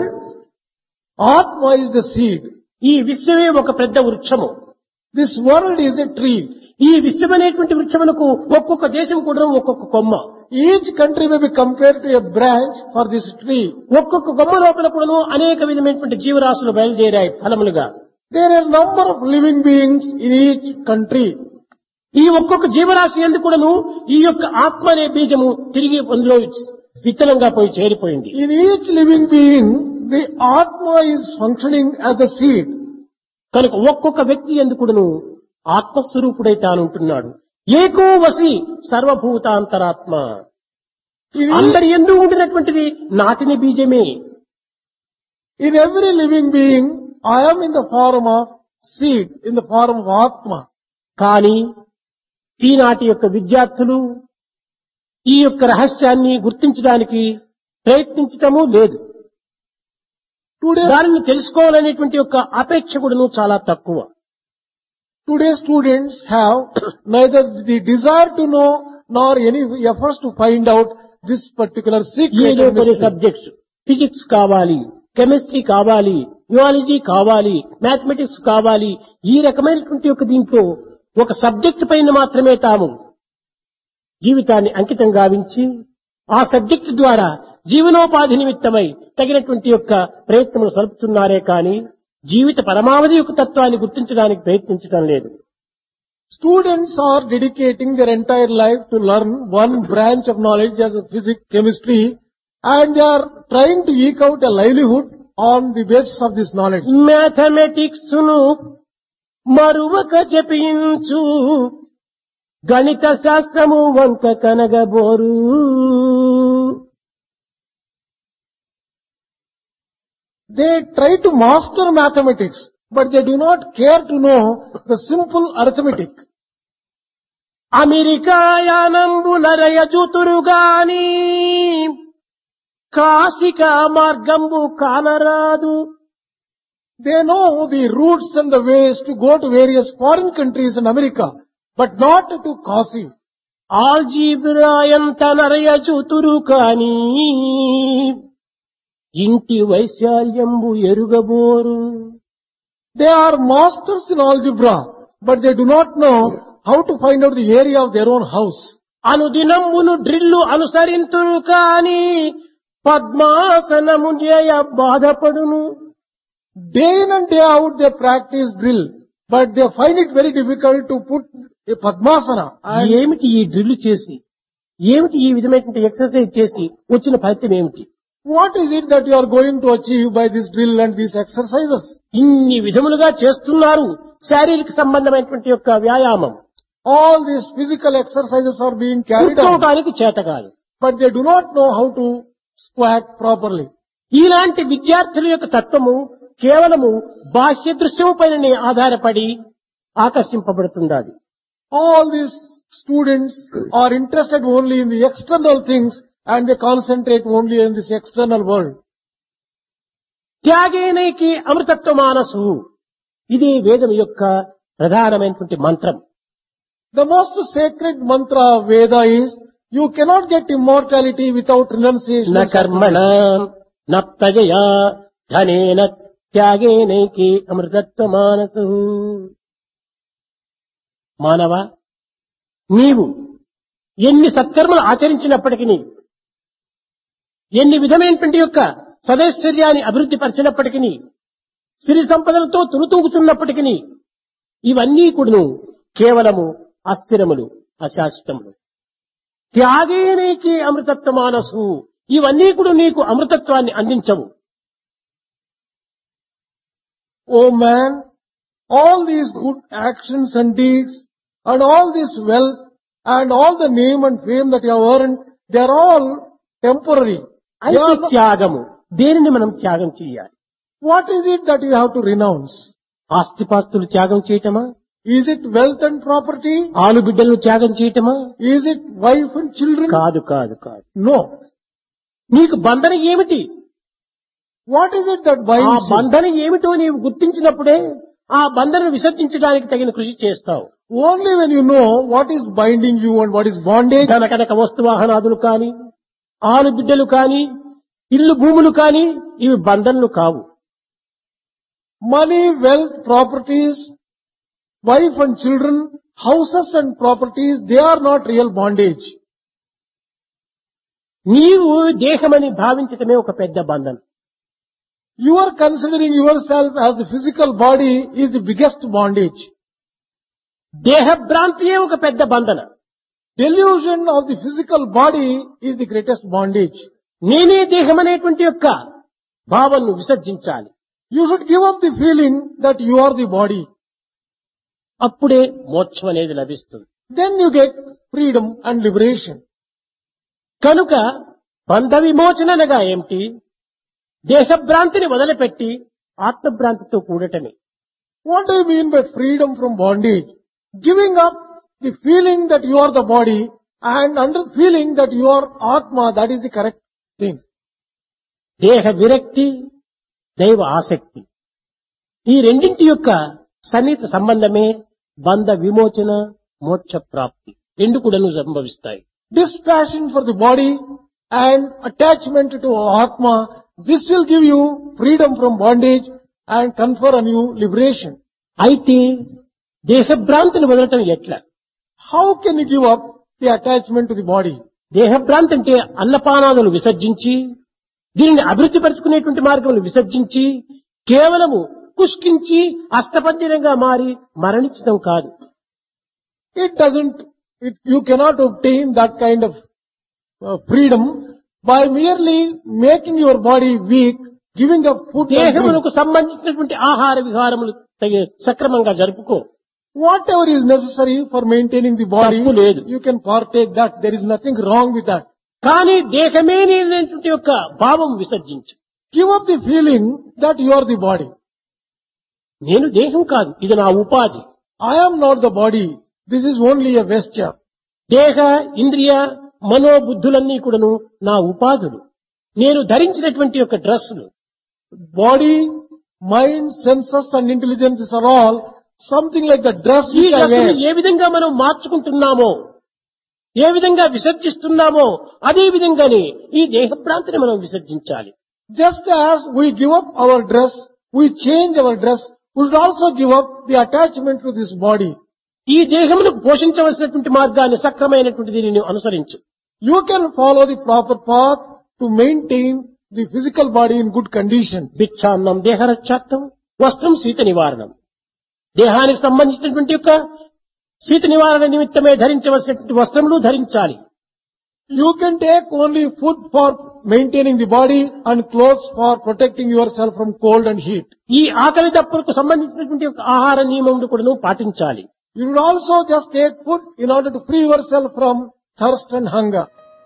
[SPEAKER 5] Atma is the seed.
[SPEAKER 4] ఈ విశ్వమే ఒక పెద్ద వృక్షము.
[SPEAKER 5] This world is a tree.
[SPEAKER 4] ఈ విశ్వమనేటువంటి వృక్షమునకు ఒక్కొక్క దేశం కూడా ఒక్కొక్క కొమ్మ,
[SPEAKER 5] Each country may be compared to a branch for this tree.
[SPEAKER 4] ఒక్కొక్క కొమ్మ లోపల కూడాను అనేక విధమైనటువంటి జీవరాశులు బయలుదేరాయి ఫలములుగా.
[SPEAKER 5] There are a number of living beings in each country.
[SPEAKER 4] ఈ ఒక్కొక్క జీవరాశి ఎందుకు కూడాను ఈ యొక్క ఆత్మ అనే బీజము తిరిగి అందులో విత్తనంగా పోయి చేరిపోయింది.
[SPEAKER 5] In each living being, the Atma is functioning as the seed.
[SPEAKER 4] కనుక ఒక్కొక్క వ్యక్తి ఎందుకు కూడాను ఆత్మస్వరూపుడై తాను ఉంటున్నాడు. ఏకో వసి సర్వభూతాంతరాత్మ.
[SPEAKER 5] In,
[SPEAKER 4] అందరి ఎందు ఉండినటువంటిది నాటిన బీజమే.
[SPEAKER 5] in every living being, I am in the form of seed, in the form of Atma.
[SPEAKER 4] కానీ ఈనాటి యొక్క విద్యార్థులు ఈ యొక్క రహస్యాన్ని గుర్తించడానికి ప్రయత్నించటము లేదు.
[SPEAKER 5] Today,
[SPEAKER 4] దానిని తెలుసుకోవాలనేటువంటి యొక్క అపేక్ష కూడాను చాలా తక్కువ.
[SPEAKER 5] today students have neither the desire to know nor any efforts to find out this particular secret.
[SPEAKER 4] ఏదో
[SPEAKER 5] and
[SPEAKER 4] కొన్ని
[SPEAKER 5] mystery.
[SPEAKER 4] సబ్జెక్ట్స్ ఫిజిక్స్ కావాలి, కెమిస్ట్రీ కావాలి, జియాలజీ కావాలి, మ్యాథమెటిక్స్ కావాలి, ఈ రకమైనటువంటి యొక్క దీంట్లో ఒక సబ్జెక్ట్ పైన మాత్రమే తాము జీవితాన్ని అంకితం గావించి ఆ సబ్జెక్ట్ ద్వారా జీవనోపాధి నిమిత్తమై తగినటువంటి యొక్క ప్రయత్నములు సలుపుతున్నారే కానీ జీవిత పరమావధి యొక్క తత్వాన్ని గుర్తించడానికి ప్రయత్నించడం లేదు.
[SPEAKER 5] Students are dedicating their entire life to learn one branch of knowledge as physics, chemistry, and they are trying to eke out a livelihood on the basis of this knowledge.
[SPEAKER 4] Mathematics ను మరువక జపించు గణిత శాస్త్రము వంక కనగబోరు.
[SPEAKER 5] They try to master mathematics, but they do not care to know the simple arithmetic.
[SPEAKER 4] America యానంబు నరయజుతురుగాని కాశిక మార్గంబు కానరాదు.
[SPEAKER 5] They know the routes and the ways to go to various foreign countries in America, but not to Kashi.
[SPEAKER 4] Algebra ఎంత నరయజుతురు కాని ఇంటి వైశాల్యంబు ఎరుగబోరు.
[SPEAKER 5] They are masters in algebra, but they do not know how to find out the area of their own house.
[SPEAKER 4] అనుదినమును drill అనుసరింతురు కాని పద్మాసనము చేయ బాధపడును.
[SPEAKER 5] Day in and day out they practice drill, but they find it very difficult to put a Padmasana.
[SPEAKER 4] ఏమిటి ఈ drill చేసి, ఏమిటి ఈ విధమైన ఎక్సర్సైజ్ చేసి వచ్చిన ఫలితం ఏమిటి?
[SPEAKER 5] What is it that you are going to achieve by this drill and these exercises?
[SPEAKER 4] ఇన్ని విధములుగా చేస్తున్నారు శారీరక సంబంధమైనటువంటి యొక్క వ్యాయామం.
[SPEAKER 5] All these physical exercises are being carried out,
[SPEAKER 4] కూర్చోవడానికి చేత కాదు.
[SPEAKER 5] but they do not know how to squat properly.
[SPEAKER 4] ఇలాంటి విద్యార్థుల యొక్క తత్వము కేవలము బాహ్య దృశ్యము పైననే ఆధారపడి ఆకర్షింపబడుతున్నది.
[SPEAKER 5] All these students are interested only in the external things and they concentrate only in this external world.
[SPEAKER 4] త్యాగేనైకి అమృతత్వ మానసు, ఇది వేదం యొక్క ప్రధానమైనటువంటి మంత్రం.
[SPEAKER 5] The most sacred mantra of Veda is, you cannot get immortality without renunciation.
[SPEAKER 4] న
[SPEAKER 5] and
[SPEAKER 4] కర్మణ న ప్రజయా ధనేన త్యాగేనైకి అమృతత్వ మానసు. మానవ, నీవు ఎన్ని సత్కర్మలు ఆచరించినప్పటికీ, ఎన్ని విధమైనటువంటి యొక్క సదైశ్వర్యాన్ని అభివృద్ధి పరిచినప్పటికీ, సిరి సంపదలతో తులుతూగుతున్నప్పటికీ, ఇవన్నీ కూడాను కేవలము అస్థిరములు, అశాశ్వతములు. త్యాగేనైకి అమృతత్వ మానసు, ఇవన్నీ కూడా నీకు అమృతత్వాన్ని అందించవు.
[SPEAKER 5] O man, all these good actions and deeds and all this wealth and all the name and fame that you have earned, they are all temporary. They
[SPEAKER 4] అయితే
[SPEAKER 5] are not-
[SPEAKER 4] త్యాగము, దేనిని మనం త్యాగం చేయాలి?
[SPEAKER 5] What is it that you have to renounce?
[SPEAKER 4] ఆస్తిపాస్తులు త్యాగం చేయటమా?
[SPEAKER 5] Is it wealth and property?
[SPEAKER 4] ఆలు బిడ్డలను త్యాగం చేయటమా?
[SPEAKER 5] Is it wife and children?
[SPEAKER 4] కాదు కాదు కాదు.
[SPEAKER 5] No.
[SPEAKER 4] నీకు బంధన ఏమిటి?
[SPEAKER 5] What is it that
[SPEAKER 4] ఆ
[SPEAKER 5] binds you?
[SPEAKER 4] బంధన ఏమిటో నీవు గుర్తించినప్పుడే ఆ బంధనను విసర్జించడానికి తగిన కృషి చేస్తావు.
[SPEAKER 5] Only when you know what is binding you and what is bondage,
[SPEAKER 4] ధన కనుక వస్తు వాహనాదులు కాని, ఆలు బిడ్డలు కాని, ఇల్లు భూములు కాని, ఇవి బంధనలు కావు.
[SPEAKER 5] money, wealth, properties, wife and children, houses and properties, they are not real bondage.
[SPEAKER 4] నీవు దేహమని భావించటమే ఒక పెద్ద బంధనం.
[SPEAKER 5] You are considering yourself as the physical body is the biggest bondage.
[SPEAKER 4] దేహ భ్రాంతియే ఒక పెద్ద బంధన.
[SPEAKER 5] Delusion of the physical body is the greatest bondage.
[SPEAKER 4] నేనే దేహం అనేటువంటి యొక్క భావనను విసర్జించాలి.
[SPEAKER 5] You should give up the feeling that you are the body.
[SPEAKER 4] అప్పుడే మోక్షం అనేది లభిస్తుంది.
[SPEAKER 5] Then you get freedom and liberation.
[SPEAKER 4] కనుక బంధ విమోచన అనగా ఏమిటి? దేహభ్రాంతిని వదిలిపెట్టి ఆత్మభ్రాంతితో కూడటమే.
[SPEAKER 5] What do you mean by freedom from bondage? Giving up the feeling that you are the body and under feeling that you are Atma, that is the correct thing.
[SPEAKER 4] దేహ విరక్తి, దైవ ఆసక్తి, ఈ రెండింటి యొక్క సన్నిహిత సంబంధమే బంధ విమోచన, మోక్ష ప్రాప్తి రెండు కూడాను సంభవిస్తాయి.
[SPEAKER 5] Dispassion for the body and attachment to Atma, this will give you freedom from bondage and confer on you liberation.
[SPEAKER 4] అయితే దేహభ్రాంతిని వదలటం ఎట్లా?
[SPEAKER 5] How can you give up the attachment to the body?
[SPEAKER 4] దేహభ్రాంతి అంటే అన్నపానాదులు విసర్జించి, దీనిని అభివృద్ధి పరుచుకునేటువంటి మార్గములు విసర్జించి, కేవలము కుష్కించి అష్టపంజరంగా మారి మరణించడం కాదు.
[SPEAKER 5] it doesn't, it, you cannot obtain that kind of uh, freedom by merely making your body weak, giving up food and drink.
[SPEAKER 4] దేహమునకు సంబంధించినటువంటి ఆహార విహారములు తగి- సక్రమంగా జరుపుకో.
[SPEAKER 5] Whatever is necessary for maintaining the body,
[SPEAKER 4] తప్పు లేదు.
[SPEAKER 5] you can partake that. There is nothing wrong with that.
[SPEAKER 4] కానీ దేహమే నేనటువంటి యొక్క భావం విసర్జించు.
[SPEAKER 5] Give up the feeling that you are the body.
[SPEAKER 4] నేను దేహం కాదు, ఇది నా ఉపాధి.
[SPEAKER 5] I am not the body. This is only a vesture.
[SPEAKER 4] దేహ ఇంద్రియ మనోబుద్ధులన్నీ కూడాను నా ఉపాధులు. నేను ధరించినటువంటి యొక్క డ్రెస్సులు.
[SPEAKER 5] Body, mind, senses and intelligence are all something like the dress
[SPEAKER 4] ఈ
[SPEAKER 5] which I
[SPEAKER 4] డ్రెస్సులు
[SPEAKER 5] wear.
[SPEAKER 4] ఏ విధంగా మనం మార్చుకుంటున్నామో, ఏ విధంగా విసర్జిస్తున్నామో, అదే విధంగానే ఈ దేహభ్రాంతిని మనం విసర్జించాలి.
[SPEAKER 5] Just as we give up our dress, we change our dress, we should also give up the attachment to this body.
[SPEAKER 4] ఈ దేహమును పోషించవలసినటువంటి మార్గాన్ని సక్రమైనటువంటి దీనిని అనుసరించు.
[SPEAKER 5] You can follow the proper path to maintain the physical body in good condition.
[SPEAKER 4] భిక్షాన్నం దేహరక్షార్థం, వస్త్రం శీత నివారణం. దేహానికి సంబంధించినటువంటి యొక్క శీత నివారణ నిమిత్తమే ధరించవలసినటువంటి వస్త్రములు ధరించాలి.
[SPEAKER 5] You can take only food for maintaining the body and clothes for protecting yourself from cold and heat.
[SPEAKER 4] ఈ ఆకలి దప్పులకు సంబంధించినటువంటి యొక్క ఆహార నియమములు కూడా పాటించాలి.
[SPEAKER 5] You should also just take food in order to free yourself from thirst and hunger.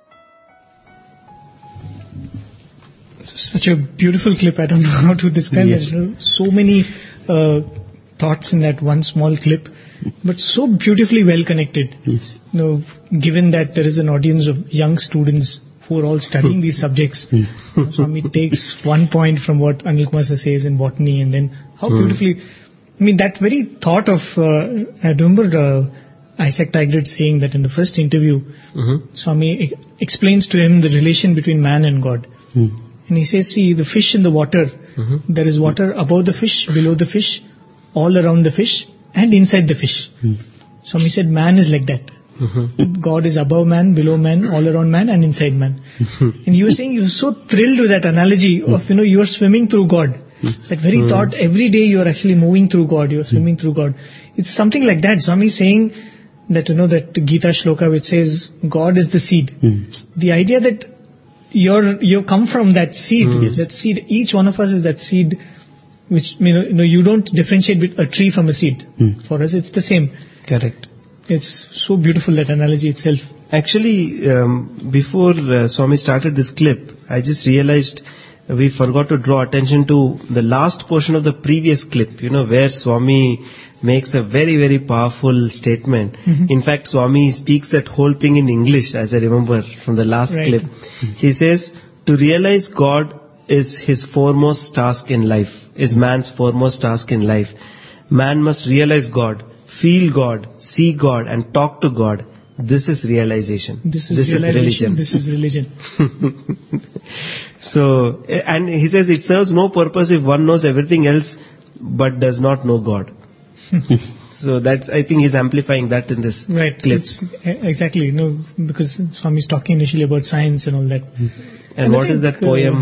[SPEAKER 1] Such a beautiful clip. I don't know how to describe
[SPEAKER 2] Yes.
[SPEAKER 1] it. You know, so many uh, thoughts in that one small clip, but so beautifully well connected.
[SPEAKER 2] Yes.
[SPEAKER 1] You know, given that there is an audience of young students who are all studying these subjects, Swami takes one point from what Anil Kumar sir says in botany, and then how beautifully. I mean, that very thought of. Uh, I remember uh, Isaac Taggart saying that in the first interview,
[SPEAKER 3] Mhm.
[SPEAKER 1] Swami e- explains to him the relation between man and God.
[SPEAKER 2] Mm.
[SPEAKER 1] And he says, see, the fish in the water,
[SPEAKER 3] Mhm.
[SPEAKER 1] there is water above the fish, below the fish, all around the fish, and inside the fish.
[SPEAKER 2] Mm.
[SPEAKER 1] So he said, man is like that.
[SPEAKER 3] Mhm.
[SPEAKER 1] God is above man, below man, all around man, and inside man. And you were saying you were so thrilled with that analogy of, you know, you are swimming through God. That very thought, every day you are actually moving through God, you are swimming through God. It's something like that. Swami is saying that, you know, that Gita shloka which says, God is the seed.
[SPEAKER 2] Mm.
[SPEAKER 1] The idea that you're, you come from that seed,
[SPEAKER 3] Yes.
[SPEAKER 1] that seed, each one of us is that seed which, you know, you know, you don't differentiate with a tree from a seed.
[SPEAKER 2] Mm.
[SPEAKER 1] For us it's the same.
[SPEAKER 3] Correct.
[SPEAKER 1] It's so beautiful, that analogy itself.
[SPEAKER 3] Actually, um, before uh, Swami started this clip, I just realized we forgot to draw attention to the last portion of the previous clip, you know, where Swami makes a very, very powerful statement.
[SPEAKER 1] Mhm.
[SPEAKER 3] In fact, Swami speaks that whole thing in English, as I remember from the last
[SPEAKER 1] Right.
[SPEAKER 3] clip. He says, to realize God is his foremost task in life, is man's foremost task in life. Man must realize God, feel God, see God, and talk to God. This is realization.
[SPEAKER 1] This is realization,
[SPEAKER 3] religion.
[SPEAKER 1] this is religion.
[SPEAKER 3] So, and he says it serves no purpose if one knows everything else but does not know God. So that's, I think he's amplifying that in this
[SPEAKER 1] Right.
[SPEAKER 3] clip.
[SPEAKER 1] It's, e- exactly. You know, because Swami is talking initially about science and all that.
[SPEAKER 3] And
[SPEAKER 1] And I
[SPEAKER 3] what is
[SPEAKER 1] think,
[SPEAKER 3] that poem?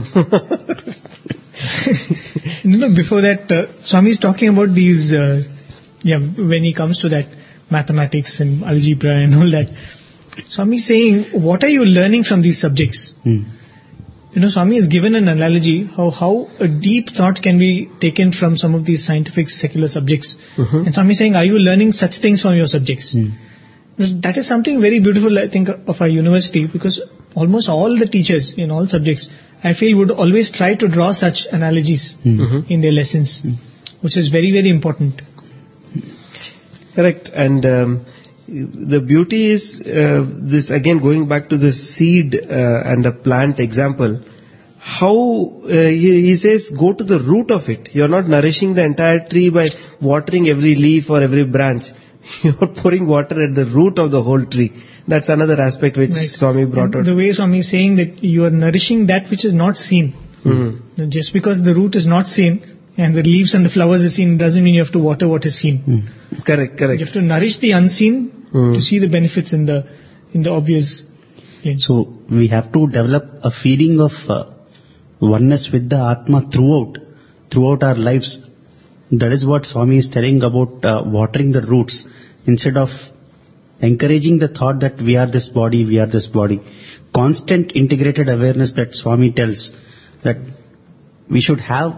[SPEAKER 1] You know, before that, uh, Swami is talking about these, uh, yeah, when he comes to that mathematics and algebra and all that. Swami is saying, what are you learning from these subjects?
[SPEAKER 2] Mm.
[SPEAKER 1] You know, Swami has given an analogy how, how a deep thought can be taken from some of these scientific secular subjects.
[SPEAKER 3] Mhm.
[SPEAKER 1] And Swami is saying, are you learning such things from your subjects?
[SPEAKER 2] Mm.
[SPEAKER 1] That is something very beautiful, I think, of our university, because almost all the teachers in all subjects, I feel, would always try to draw such analogies
[SPEAKER 3] Mhm.
[SPEAKER 1] in their lessons, which is very, very important.
[SPEAKER 3] Correct. And um, the beauty is uh, this, again going back to the seed uh, and the plant example, how uh, he, he says go to the root of it. You're not nourishing the entire tree by watering every leaf or every branch. You're pouring water at the root of the whole tree. That's another aspect which
[SPEAKER 1] Right.
[SPEAKER 3] Swami brought
[SPEAKER 1] And
[SPEAKER 3] out.
[SPEAKER 1] the way Swami is saying that you are nourishing that which is not seen.
[SPEAKER 3] Mhm.
[SPEAKER 1] Just because the root is not seen and the leaves and the flowers are seen doesn't mean you have to water what is seen.
[SPEAKER 2] Mm.
[SPEAKER 3] Correct, correct.
[SPEAKER 1] You have to nourish the unseen
[SPEAKER 3] Hmm.
[SPEAKER 1] to see the benefits in the in the obvious plane.
[SPEAKER 2] So we have to develop a feeling of uh, oneness with the Atma throughout, throughout our lives. That is what Swami is telling about uh, watering the roots instead of encouraging the thought that we are this body, we are this body. Constant integrated awareness that Swami tells that we should have.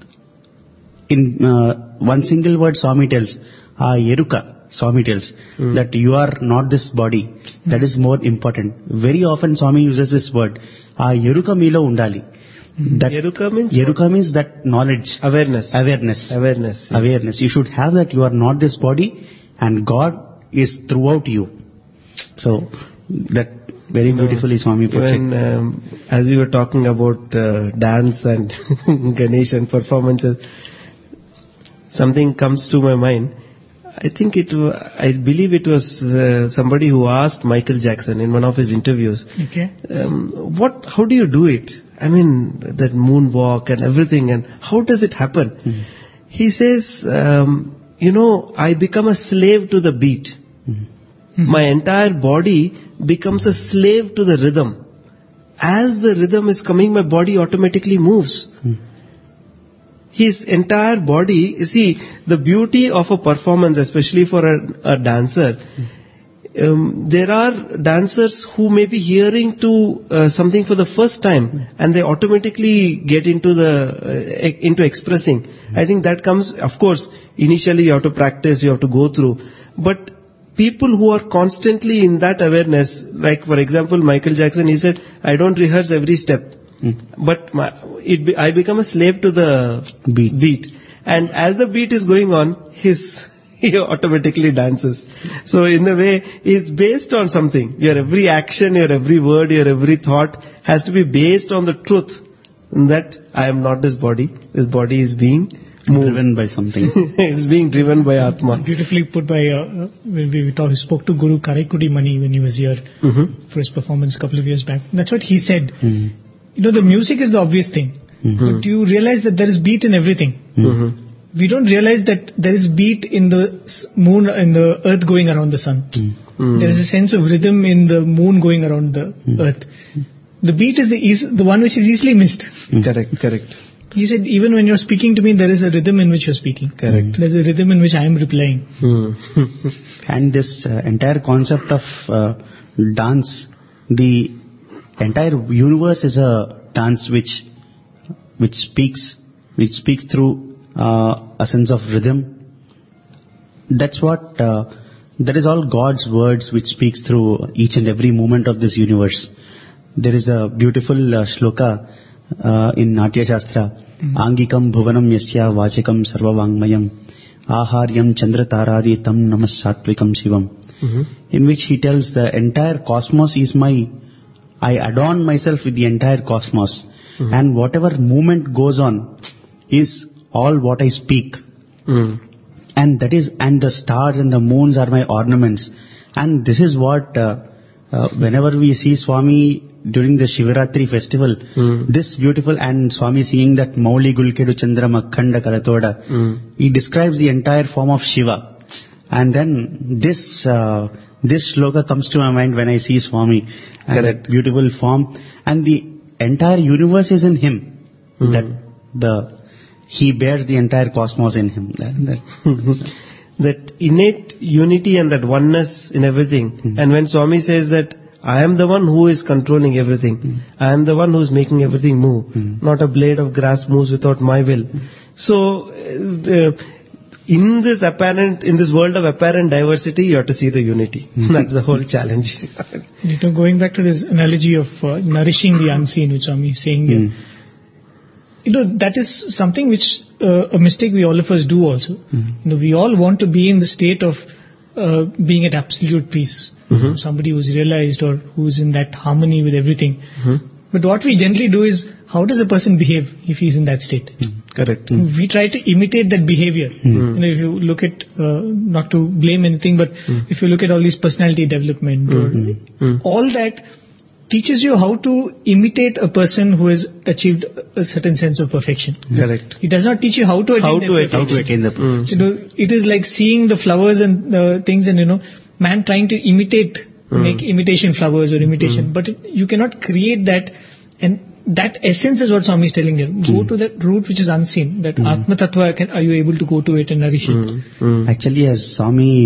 [SPEAKER 2] In uh, one single word, Swami tells, ah, Yeruka, Swami tells, mm. that you are not this body. Mm. That is more important. Very often Swami uses this word, ah, Yeruka milo undali. Mm. That
[SPEAKER 3] Yeruka means
[SPEAKER 2] Yeruka
[SPEAKER 3] what?
[SPEAKER 2] means that knowledge.
[SPEAKER 3] Awareness.
[SPEAKER 2] Awareness.
[SPEAKER 3] Awareness. Yes.
[SPEAKER 2] Awareness. You should have that you are not this body and God is throughout you. So, that very beautifully Swami puts
[SPEAKER 3] when,
[SPEAKER 2] it.
[SPEAKER 3] Um, as we were talking about uh, dance and Ganesh and performances, something comes to my mind. I think it, I believe it was uh, somebody who asked Michael Jackson in one of his interviews,
[SPEAKER 1] Okay.
[SPEAKER 3] um, what, how do you do it? I mean, that moonwalk and everything, and how does it happen? Mm-hmm. He says, um, you know, I become a slave to the beat. Mm-hmm. My entire body becomes a slave to the rhythm. As the rhythm is coming, my body automatically moves. Mm-hmm. His entire body, you see, the beauty of a performance, especially for a, a dancer, um, there are dancers who may be hearing to uh, something for the first time and they automatically get into the uh, into expressing. I think that comes, of course, initially you have to practice, you have to go through. But people who are constantly in that awareness, like for example, Michael Jackson, he said, I don't rehearse every step. Mm. But my, it be, I become a slave to the beat. beat. And as the beat is going on, his, he automatically dances. So in a way, it's based on something. Your every action, your every word, your every thought has to be based on the truth that I am not this body. This body is being moved.
[SPEAKER 2] Driven by something.
[SPEAKER 3] It's being driven by Atma.
[SPEAKER 1] Beautifully put by, uh, when we talk, spoke to Guru Karaikudi Mani when he was here mm-hmm. for his performance a couple of years back. That's what he said. Mm-hmm. You know, the music is the obvious thing. Mm-hmm. But you realize that there is beat in everything. Mm-hmm. We don't realize that there is beat in the moon, in the earth going around the sun. Mm-hmm. There is a sense of rhythm in the moon going around the mm-hmm. earth. The beat is the, is the one which is easily missed.
[SPEAKER 3] Mm-hmm. Correct, correct.
[SPEAKER 1] He said, even when you're speaking to me, there is a rhythm in which you're speaking.
[SPEAKER 3] Correct.
[SPEAKER 1] There's a rhythm in which I am replying.
[SPEAKER 2] Mm. And this uh, entire concept of uh, dance, the entire universe is a dance which which speaks which speaks through uh, a sense of rhythm. That's what uh, that is all God's words which speaks through each and every moment of this universe. There is a beautiful uh, shloka uh, in Natya Shastra, mm-hmm. Angikam bhuvanam yasya vachikam sarvavangmayam aharyam chandra taradi tam namas satvikam shivam, mm-hmm. in which he tells the entire cosmos is my, I adorn myself with the entire cosmos, mm-hmm. and whatever movement goes on is all what I speak. Mm. And that is, and the stars and the moons are my ornaments. And this is what, uh, uh, whenever we see Swami during the Shivaratri festival, mm. this beautiful, and Swami singing that Mauli Gulkedu Chandra Makhanda Karatoda, mm. he describes the entire form of Shiva. And then this, uh, this shloka comes to my mind when I see Swami, and that beautiful form, and the entire universe is in him. Mm. That the, he bears the entire cosmos in him. That, that,
[SPEAKER 3] that innate unity and that oneness in everything. Mm. And when Swami says that I am the one who is controlling everything, mm. I am the one who is making everything move, mm. not a blade of grass moves without my will. Mm. So, uh, in this apparent, in this world of apparent diversity, you have to see the unity. Mm. That's the whole challenge.
[SPEAKER 1] You know, going back to this analogy of uh, nourishing the unseen, which Swami is saying here. Mm. You know, that is something which, uh, a mistake we all of us do also. Mm-hmm. You know, we all want to be in the state of uh, being at absolute peace. Mm-hmm. Somebody who's realized or who's in that harmony with everything. Mm-hmm. But what we generally do is, how does a person behave if he's in that state?
[SPEAKER 3] Mm-hmm. Correct. Mm-hmm.
[SPEAKER 1] We try to imitate that behavior. Mm-hmm. You know, if you look at, uh, not to blame anything, but mm-hmm. if you look at all these personality development or mm-hmm. all that, teaches you how to imitate a person who has achieved a certain sense of perfection.
[SPEAKER 3] Correct.
[SPEAKER 1] It does not teach you how to attain
[SPEAKER 3] how
[SPEAKER 1] that
[SPEAKER 3] to
[SPEAKER 1] perfection.
[SPEAKER 2] How to attain the perfection.
[SPEAKER 1] You know, it is like seeing the flowers and the things, and you know, man trying to imitate, mm. make imitation flowers or imitation, mm. but it, you cannot create that, and that essence is what Swami is telling you. Go mm. to that root which is unseen, that mm. Atma Tattva, can, are you able to go to it and nourish it?
[SPEAKER 2] Mm. Actually, as Swami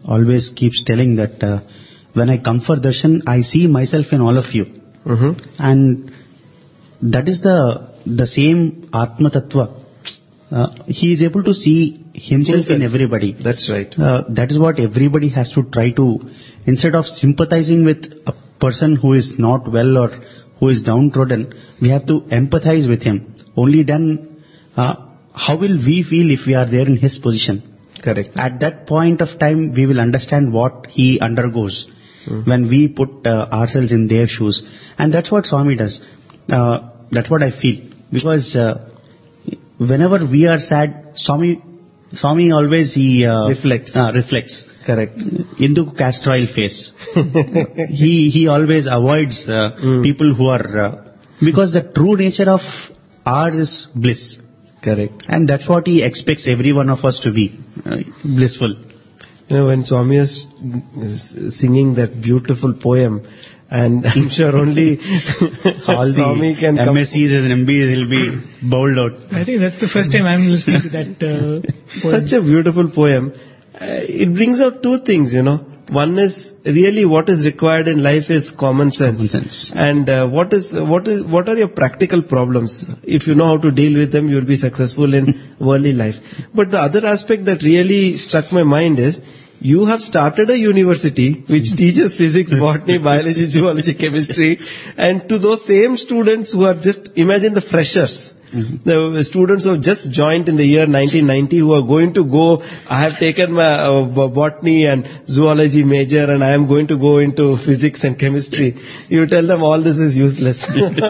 [SPEAKER 2] always keeps telling that uh, when I come for darshan, I see myself in all of you.
[SPEAKER 3] Mm-hmm.
[SPEAKER 2] And that is the the same Atma Tattva. Uh, he is able to see himself in everybody.
[SPEAKER 3] That's right.
[SPEAKER 2] Uh, that is what everybody has to try to, instead of sympathizing with a person who is not well or who is downtrodden, we have to empathize with him. Only then, uh, how will we feel if we are there in his position?
[SPEAKER 3] Correct.
[SPEAKER 2] At that point of time, we will understand what he undergoes
[SPEAKER 3] Mm.
[SPEAKER 2] when we put uh, ourselves in their shoes. And that's what Swami does. Uh, that's what I feel. Because uh, whenever we are sad, Swami, Swami always he uh,
[SPEAKER 3] Reflects.
[SPEAKER 2] Uh, reflects.
[SPEAKER 3] Correct.
[SPEAKER 2] Into castor oil face. he he always avoids uh,
[SPEAKER 3] Mm.
[SPEAKER 2] people who are uh, because the true nature of ours is bliss,
[SPEAKER 3] Correct.
[SPEAKER 2] and that's what he expects every one of us to be uh, blissful.
[SPEAKER 3] You know, when Swami is is singing that beautiful poem, and I'm sure only
[SPEAKER 2] All
[SPEAKER 3] Swami
[SPEAKER 2] the
[SPEAKER 3] can come.
[SPEAKER 2] M S Cs and M B Es will be bowled out.
[SPEAKER 1] I think that's the first time I'm listening to that uh, poem.
[SPEAKER 3] Such a beautiful poem. Uh, it brings out two things, you know. One is really what is required in life is common sense.
[SPEAKER 2] Common sense.
[SPEAKER 3] And uh, what is what is what are your practical problems? If you know how to deal with them, you will be successful in worldly life. But the other aspect that really struck my mind is you have started a university which teaches physics, botany, biology, zoology, chemistry, and to those same students who are just, imagine the freshers. Mm-hmm. The students who have just joined in the year nineteen ninety who are going to go, I have taken my uh, botany and zoology major and I am going to go into physics and chemistry. You tell them all this is useless.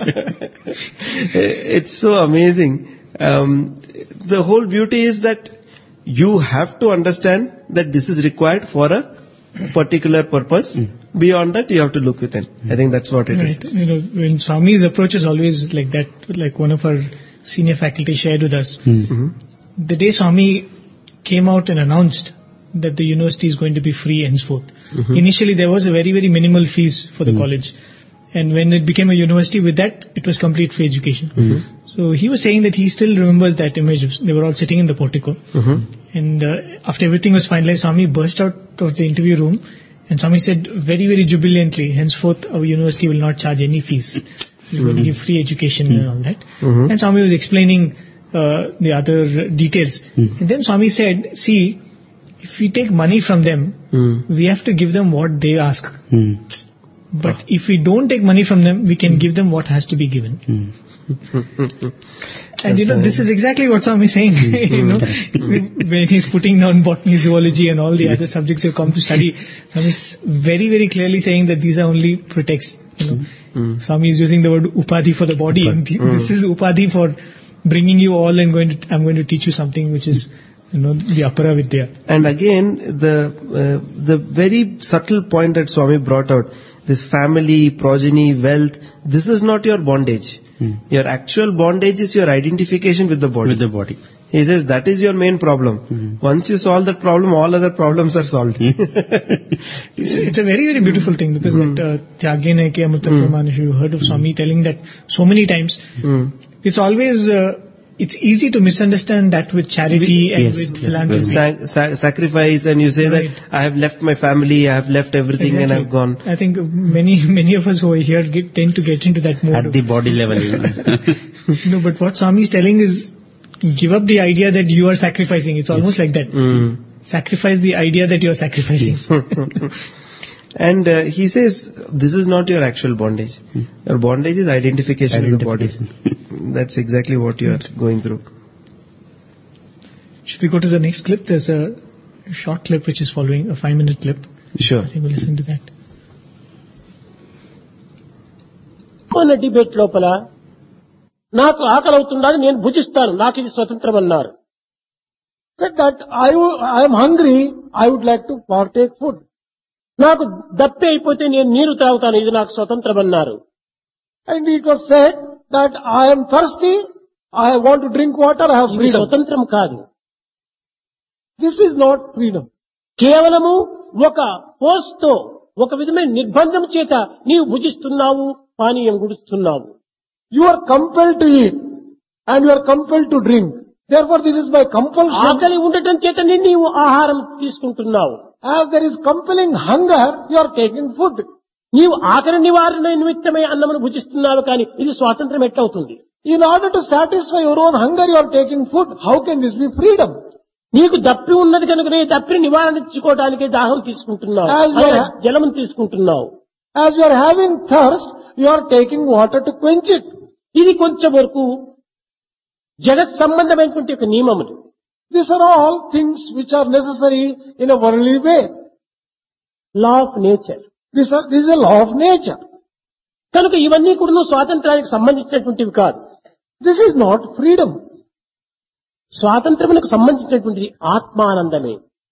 [SPEAKER 3] It's so amazing. Um, the whole beauty is that you have to understand that this is required for a particular purpose. Mm. Beyond that, you have to look within. Mm. I think that's what it
[SPEAKER 1] right.
[SPEAKER 3] is.
[SPEAKER 1] You know, when Swami's approach is always like that, like one of our senior faculty shared with us.
[SPEAKER 3] Mm-hmm.
[SPEAKER 1] The day Swami came out and announced that the university is going to be free henceforth. Mm-hmm. Initially, there was a very, very minimal fees for the mm. college. And when it became a university, with that, it was complete free education. Mm-hmm. So he was saying that he still remembers that image. They were all sitting in the portico. Mm-hmm. And uh, after everything was finalized, Swami burst out of the interview room. And Swami said very, very jubilantly, henceforth our university will not charge any fees. We will mm-hmm. give free education mm-hmm. and all that. Mm-hmm. And Swami was explaining uh, the other details. Mm-hmm. And then Swami said, see, if we take money from them, mm-hmm. we have to give them what they ask. Mm-hmm. But oh. if we don't take money from them, we can mm-hmm. give them what has to be given. Mm-hmm. And you know, this is exactly what Swami is saying. You know, when, when he's putting down botany, zoology and all the other subjects you come to study, Swami is very, very clearly saying that these are only pretexts. You know, mm. Swami is using the word upadhi for the body, and th- mm. this is upadhi for bringing you all and going to, I'm going to teach you something which is, you know, the apara vidya.
[SPEAKER 3] And again, the uh, the very subtle point that Swami brought out, this family, progeny, wealth, this is not your bondage. Hmm. Your actual bondage is your identification with the body.
[SPEAKER 2] With the body.
[SPEAKER 3] He says that is your main problem. Mm-hmm. Once you solve that problem, all other problems are solved.
[SPEAKER 1] it's, it's a very, very beautiful thing because mm. that Tyagene ke Amutapraman, if you heard of Swami mm. telling that so many times, mm. it's always... Uh, it's easy to misunderstand that with charity with, and yes, with yes, philanthropy.
[SPEAKER 3] Sa- sa- sacrifice, and you say right. that I have left my family, I have left everything exactly. and I've gone.
[SPEAKER 1] I think many many of us who are here get, tend to get into that mode.
[SPEAKER 2] At the body level. You
[SPEAKER 1] know. No, but what Swami is telling is, give up the idea that you are sacrificing. It's almost yes. like that. Mm. Sacrifice the idea that you are sacrificing.
[SPEAKER 3] And uh, he says, this is not your actual bondage. Hmm. Your bondage is identification, identification with the body. That's exactly what you are going through.
[SPEAKER 1] Should we go to the next clip? There's a short clip which is following, a five-minute clip.
[SPEAKER 3] Sure.
[SPEAKER 1] I think we'll listen to that.
[SPEAKER 4] మన debate లోపల నాకు ఆకలి అవుతుందని నేను భుజిస్తాను, నాకు ఇది స్వతంత్రం అన్నారు.
[SPEAKER 5] Said that I, I am hungry, I would like to partake food.
[SPEAKER 4] నాకు దప్పి అయిపోతే నేను నీరు తాగుతాను, ఇది నాకు స్వతంత్రం అన్నారు.
[SPEAKER 5] And it was said that I am thirsty, I want to drink water, I have
[SPEAKER 4] ఇది
[SPEAKER 5] freedom.
[SPEAKER 4] స్వతంత్రం కాదు.
[SPEAKER 5] This is not freedom.
[SPEAKER 4] కేవలము ఒక ఫోర్స్ తో, ఒక విధమైన నిర్బంధం చేత నీవు భుజిస్తున్నావు, పానీయం గుడుస్తున్నావు.
[SPEAKER 5] You are compelled to eat and you are compelled to drink. Therefore this is by compulsion.
[SPEAKER 4] ఆకలి ఉండటం చేత నీవు ఆహారం తీసుకుంటున్నావు.
[SPEAKER 5] As there is compelling hunger, you are taking food.
[SPEAKER 4] నీవు ఆకలి నివారణ నిమిత్తమై అన్నమును భుజిస్తున్నావు కానీ ఇది స్వాతంత్రం ఎట్లవుతుంది?
[SPEAKER 5] In order to satisfy your own hunger, you are taking food. How can this be freedom?
[SPEAKER 4] నీకు దప్పి ఉన్నది కనుకనే దప్పిని నివారించుకోవడానికి దాహం తీసుకుంటున్నావు,
[SPEAKER 5] As you are-
[SPEAKER 4] జలమును తీసుకుంటున్నావు.
[SPEAKER 5] As you are having thirst, you are taking water to quench it.
[SPEAKER 4] ఇది కొంచెం వరకు జగత్ సంబంధమైనటువంటి ఒక నియమములు.
[SPEAKER 5] These are all things which are necessary in a worldly way.
[SPEAKER 4] Law of nature.
[SPEAKER 5] This, are, this is a law of nature.
[SPEAKER 4] కనుక ఇవన్నీ కూడా స్వాతంత్రానికి సంబంధించినటువంటివి కాదు.
[SPEAKER 5] This is not freedom.
[SPEAKER 4] స్వాతంత్రమునకు సంబంధించినటువంటిది ఆత్మానందమే.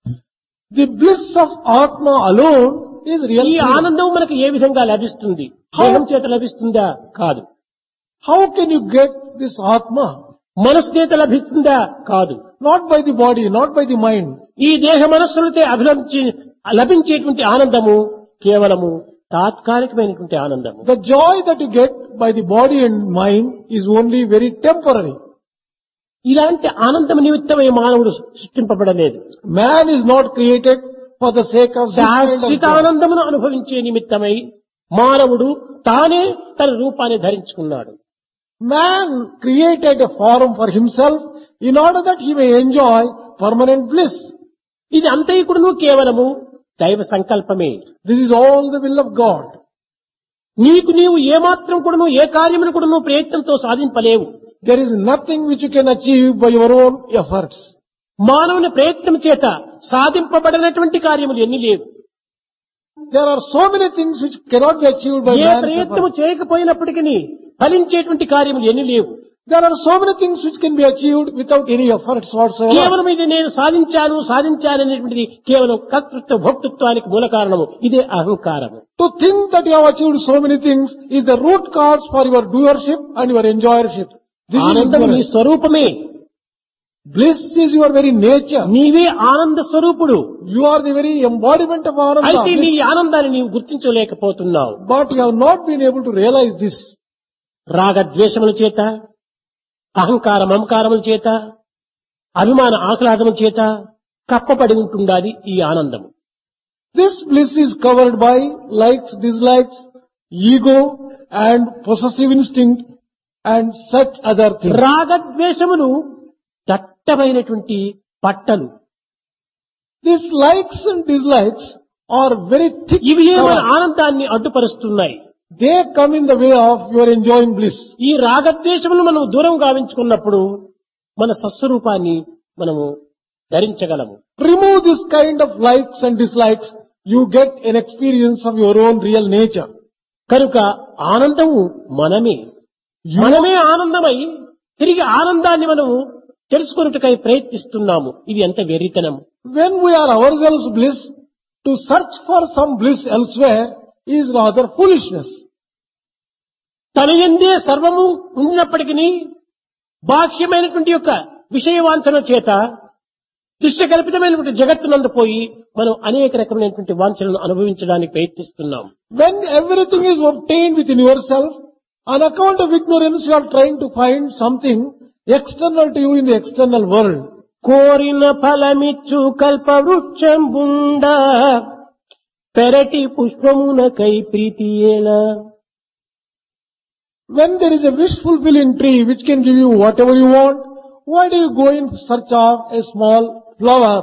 [SPEAKER 5] The bliss of Atma alone is real
[SPEAKER 4] ఈ
[SPEAKER 5] freedom.
[SPEAKER 4] ఆనందం మనకు ఏ విధంగా లభిస్తుంది? దేహం చేత లభిస్తుందా? కాదు.
[SPEAKER 5] How can you get this Atma?
[SPEAKER 4] మనసు చేత లభిస్తుందా? కాదు.
[SPEAKER 5] Not by the body, not by the mind.
[SPEAKER 4] ఈ దేహ మనస్సులతో అభిలభించి లభించేటువంటి ఆనందము కేవలము తాత్కాలికమైనటువంటి ఆనందము.
[SPEAKER 5] The joy that you get by the body and mind is only very temporary.
[SPEAKER 4] ఇలాంటి ఆనందం నిమిత్తమై మానవుడు సృష్టింపబడలేదు.
[SPEAKER 5] Man is not created for the sake of this kind of
[SPEAKER 4] శాశ్వత
[SPEAKER 5] joy.
[SPEAKER 4] ఆనందమును అనుభవించే నిమిత్తమై మానవుడు తానే తన రూపాన్ని ధరించుకున్నాడు.
[SPEAKER 5] Man created a form for himself in order that he may enjoy permanent bliss.
[SPEAKER 4] ఇది అంతైకుడును కేవలము దైవ సంకల్పమే.
[SPEAKER 5] This is all the will of God.
[SPEAKER 4] నీకు నీవు ఏమాత్రం కూడాను ఏ కార్యమును కూడాను ప్రయత్నంతో సాధింపలేవు.
[SPEAKER 5] There is nothing which you can achieve by your own efforts.
[SPEAKER 4] మానవుని ప్రయత్నం చేత సాధింపబడినటువంటి కార్యములు ఎన్ని లేవు.
[SPEAKER 5] There are so many things which cannot be achieved by
[SPEAKER 4] A
[SPEAKER 5] man's
[SPEAKER 4] ప్రయత్నము
[SPEAKER 5] effort.
[SPEAKER 4] చేయకపోయినప్పటికీ ఫలించేటువంటి కార్యములు ఎన్ని లేవు.
[SPEAKER 5] There are so many things which can be achieved without any efforts whatsoever.
[SPEAKER 4] కేవలం ఇది నేను సాధించాను సాధించాను అనేటువంటిది కేవలం కర్తృత్వ భోక్తృత్వానికి మూల కారణము. ఇదే అహంకారము.
[SPEAKER 5] To think that you have achieved so many things is the root cause for your doership and your enjoyership. This is
[SPEAKER 4] ఆనందము నీ
[SPEAKER 5] ignorance.
[SPEAKER 4] స్వరూపమే.
[SPEAKER 5] Bliss is your very nature.
[SPEAKER 4] నీవే ఆనంద స్వరూపుడు.
[SPEAKER 5] You are the very embodiment of
[SPEAKER 4] అయితే
[SPEAKER 5] Ananda.
[SPEAKER 4] నీ
[SPEAKER 5] Bliss.
[SPEAKER 4] ఆనందాన్ని నీవు గుర్తించలేకపోతున్నావు.
[SPEAKER 5] But you have not been able to realize this.
[SPEAKER 4] రాగద్వేషముల చేత, అహంకార మమకారముల చేత, అభిమాన ఆహ్లాదముల చేత కప్పబడి ఉంటుండాది ఈ ఆనందము.
[SPEAKER 5] This bliss is covered by likes, dislikes, ego and possessive instinct and such other things.
[SPEAKER 4] రాగద్వేషములు దట్టమైనటువంటి పట్టలు.
[SPEAKER 5] These likes and dislikes are very thick.
[SPEAKER 4] ఇవి మన
[SPEAKER 5] cover.
[SPEAKER 4] ఆనందాన్ని అడ్డుపరుస్తున్నాయి.
[SPEAKER 5] They come in the way of your enjoying bliss.
[SPEAKER 4] ఈ రాగద్వేషములు మనం దూరం గావించుకున్నప్పుడు మన సస్వరూపాన్ని మనము ధరించగలము.
[SPEAKER 5] Remove this kind of likes and dislikes, you get an experience of your own real nature.
[SPEAKER 4] కనుక ఆనందము మనమే. మనమే ఆనందమై తిరిగి ఆనందాన్ని మనము తెలుసుకొనుటకై ప్రయత్నిస్తున్నాము. ఇది ఎంత వెర్రితనం.
[SPEAKER 5] When we are ourselves bliss, to search for some bliss elsewhere is rather foolishness.
[SPEAKER 4] తన యందే సర్వము ఉన్నప్పటికీ బాహ్యమైనటువంటి యొక్క విషయవాంఛన చేత దృశ్యకల్పితమైనటువంటి జగత్తునందు పోయి మనం అనేక రకమైనటువంటి వాంఛనలను అనుభవించడానికి ప్రయత్నిస్తున్నాం.
[SPEAKER 5] When everything is obtained within yourself, on account of ignorance you are trying to find something external to you in the external world.
[SPEAKER 4] కోరిన ఫలమిచ్చు కల్పవృక్షం బుండ పెరటి పుష్పమునకై ప్రీతి ఎలా.
[SPEAKER 5] When there is a wish fulfilling tree which can give you whatever you want, why do you go in search of a small flower?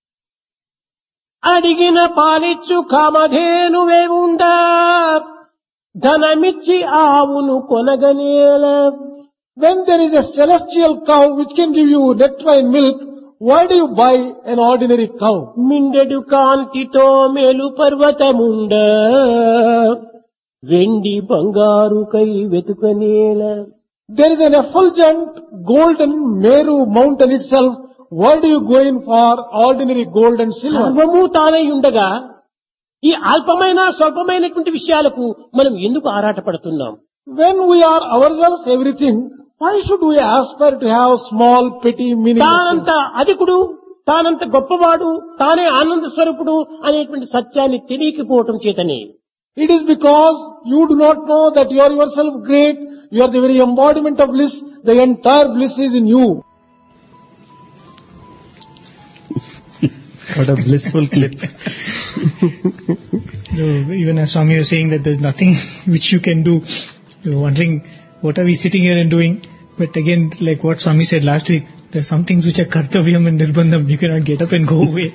[SPEAKER 4] అడిగిన పాలిచ్చు కామధేనువే ఉండా ధనమిచ్చి ఆవును కొనగనేల.
[SPEAKER 5] When there is a celestial cow which can give you nectarine milk, why do you buy an ordinary cow?
[SPEAKER 4] మిండెడు కాంతితో మేలు పర్వతముండ వెండి బంగారుకై వెతుకనేల.
[SPEAKER 5] There is an effulgent golden Meru mountain itself. Why do you go in for ordinary gold and silver?
[SPEAKER 4] సర్వము తానై ఉండగా ఈ అల్పమైన స్వల్పమైనటువంటి విషయాలకు మనం ఎందుకు ఆరాటపడుతున్నాం?
[SPEAKER 5] When we are ourselves everything, why should we aspire to have small, petty, meaningless
[SPEAKER 4] తానంత
[SPEAKER 5] things?
[SPEAKER 4] అధికుడు, తానంత గొప్పవాడు, తానే ఆనంద స్వరూపుడు అనేటువంటి సత్యాన్ని తెలియకపోవటం చేతనే.
[SPEAKER 5] It is because you do not know that you are yourself great, you are the very embodiment of bliss, the entire bliss is in you.
[SPEAKER 3] What a blissful clip.
[SPEAKER 1] So, even as Swami was saying that there's nothing which you can do, you're wondering, what are we sitting here and doing? But again, like what Swami said last week, there are some things which are kartavyam and nirbandham. You cannot get up and go away.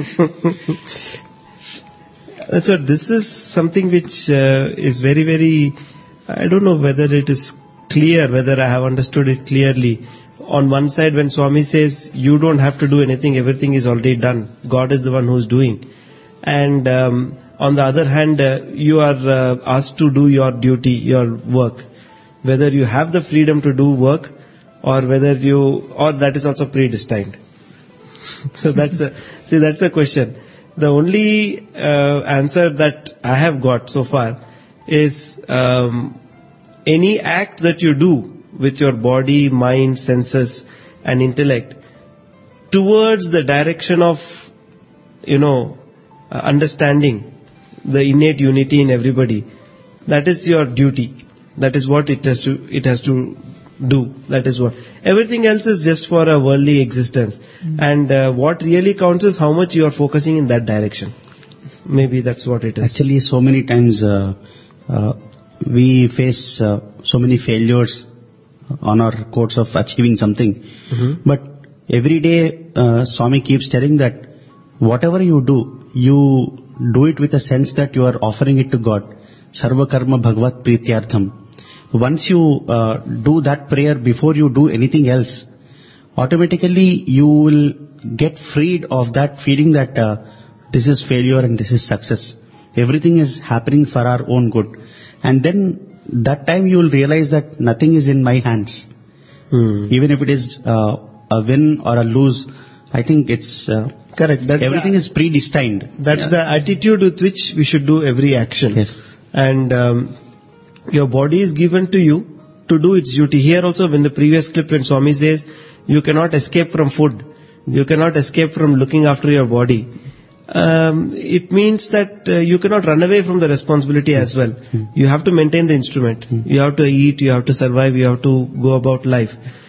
[SPEAKER 3] That's what, this is something which uh, is very, very, I don't know whether it is clear, whether I have understood it clearly. On one side, when Swami says, you don't have to do anything, everything is already done. God is the one who's doing. And um, on the other hand, uh, you are uh, asked to do your duty, your work. Whether you have the freedom to do work, or whether you, or that is also predestined. So that's a, see, that's a question. The only uh, answer that I have got so far is um, any act that you do with your body, mind, senses and intellect towards the direction of, you know, uh, understanding the innate unity in everybody, that is your duty. That is what it has to, it has to do. That is what. Everything else is just for a worldly existence. Mm. And uh, what really counts is how much you are focusing in that direction. Maybe that's what it is.
[SPEAKER 2] Actually, so many times uh, uh, we face uh, so many failures on our course of achieving something. Mm-hmm. But every day uh, Swami keeps telling that whatever you do, you do it with a sense that you are offering it to God. Sarva karma bhagavad prityartham. Once you uh, do that prayer before you do anything else, automatically you will get freed of that feeling that uh, this is failure and this is success. Everything is happening for our own good. And then that time you will realize that nothing is in my hands. Hmm. Even if it is uh, a win or a lose, I think it's uh,
[SPEAKER 3] correct. That's
[SPEAKER 2] everything
[SPEAKER 3] the,
[SPEAKER 2] is predestined.
[SPEAKER 3] That's
[SPEAKER 2] yeah.
[SPEAKER 3] the attitude with which we should do every action.
[SPEAKER 2] Yes.
[SPEAKER 3] And um, your body is given to you to do its duty. Here also, when the previous clip when Swami says, you cannot escape from food, you cannot escape from looking after your body. Um, it means that uh, you cannot run away from the responsibility as well. Mm. You have to maintain the instrument. Mm. You have to eat, you have to survive, you have to go about life.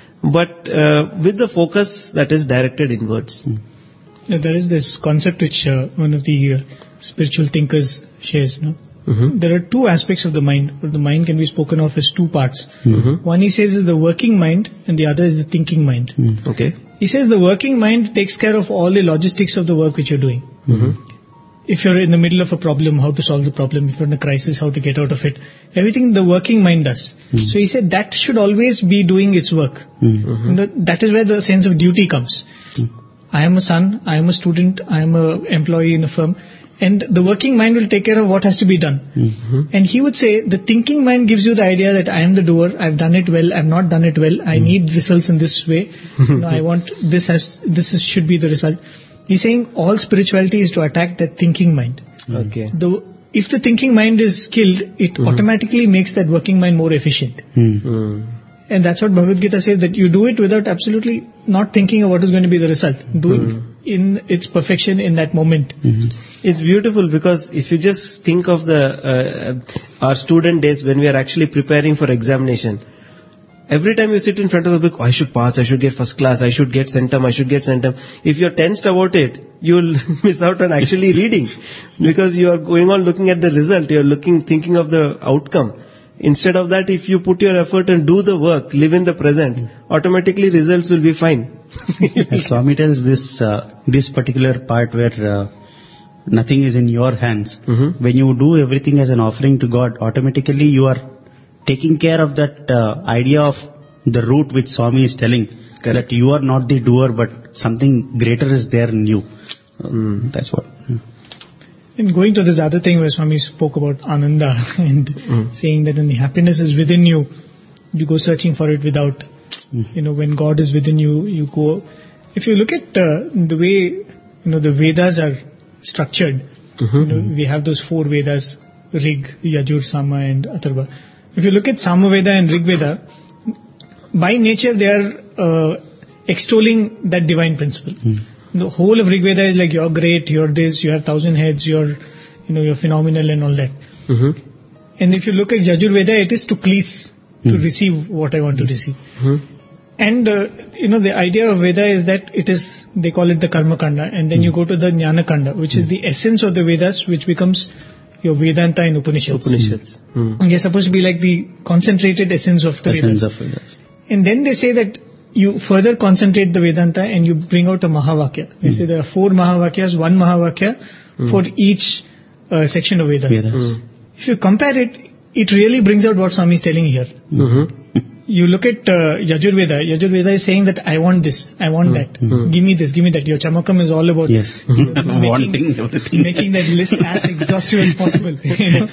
[SPEAKER 3] But uh, with the focus that is directed inwards. Mm.
[SPEAKER 1] Yeah, there is this concept which uh, one of the uh, spiritual thinkers shares. No? Mm-hmm. There are two aspects of the mind. The mind can be spoken of as two parts. Mm-hmm. One, he says, is the working mind, and the other is the thinking mind.
[SPEAKER 3] Mm. Okay.
[SPEAKER 1] He says the working mind takes care of all the logistics of the work which you're doing. Mm-hmm. If you're in the middle of a problem, how to solve the problem. If you're in a crisis, how to get out of it. Everything the working mind does. Mm-hmm. So he said that should always be doing its work. Mm-hmm. And the, that is where the sense of duty comes. Mm-hmm. I am a son, I am a student, I am an employee in a firm. And the working mind will take care of what has to be done. Mm-hmm. And he would say the thinking mind gives you the idea that I am the doer, I've done it well, I've not done it well, I mm-hmm. need results in this way. You know, I want this has this is, should be the result. He's saying all spirituality is to attack that thinking mind.
[SPEAKER 3] Okay.
[SPEAKER 1] The, if the thinking mind is killed, it mm-hmm. automatically makes that working mind more efficient. Mm-hmm. And that's what Bhagavad Gita says, that you do it without absolutely not thinking of what is going to be the result. Do mm-hmm. it in its perfection in that moment.
[SPEAKER 3] Mm-hmm. It's beautiful because if you just think of the uh, our student days when we are actually preparing for examination, every time you sit in front of the book, oh, I should pass, I should get first class, I should get centum, I should get centum. If you're tensed about it, you'll miss out on actually reading because you are going on looking at the result, you're looking, thinking of the outcome. Instead of that, if you put your effort and do the work, live in the present, automatically results will be fine.
[SPEAKER 2] Swami tells this, uh, this particular part where uh, nothing is in your hands. Mm-hmm. When you do everything as an offering to God, automatically you are taking care of that uh, idea of the root which Swami is telling. Correct. That you are not the doer, but something greater is there in you. Mm, that's what. Mm.
[SPEAKER 1] And going to this other thing where Swami spoke about Ananda and mm. saying that when the happiness is within you, you go searching for it without. Mm. You know, when God is within you, you go. If you look at uh, the way, you know, the Vedas are structured, mm-hmm. you know, we have those four Vedas, Rig, Yajur, Sama and Atharva. If you look at Samaveda and Rig Veda, by nature they are uh, extolling that divine principle. Mm. The whole of Rig Veda is like, you're great, you're this, you have thousand heads, you're, you know, you're phenomenal and all that. Mm-hmm. And if you look at Yajur Veda, it is to please, mm. to receive what I want to receive. Mm-hmm. And, uh, you know, the idea of Veda is that it is, they call it the Karma Kanda, and then mm. you go to the Jnana Kanda, which mm. is the essence of the Vedas, which becomes your Vedanta and Upanishads.
[SPEAKER 3] Upanishads. Mm.
[SPEAKER 1] They're supposed to be like the concentrated essence of the
[SPEAKER 2] essence
[SPEAKER 1] Vedas.
[SPEAKER 2] Of Vedas.
[SPEAKER 1] And then they say that you further concentrate the Vedanta and you bring out a Mahavakya. They mm. say there are four Mahavakyas, one Mahavakya mm. for each uh, section of Vedas. Vedas. Mm. If you compare it, it really brings out what Swami is telling here. Mm-hmm. You look at uh, Yajurveda. Yajurveda is saying that I want this, I want mm. that. Mm. Give me this, give me that. Your Chamakam is all about
[SPEAKER 2] yes.
[SPEAKER 1] making,
[SPEAKER 2] wanting everything.
[SPEAKER 1] Making that list as exhaustive as possible. You know?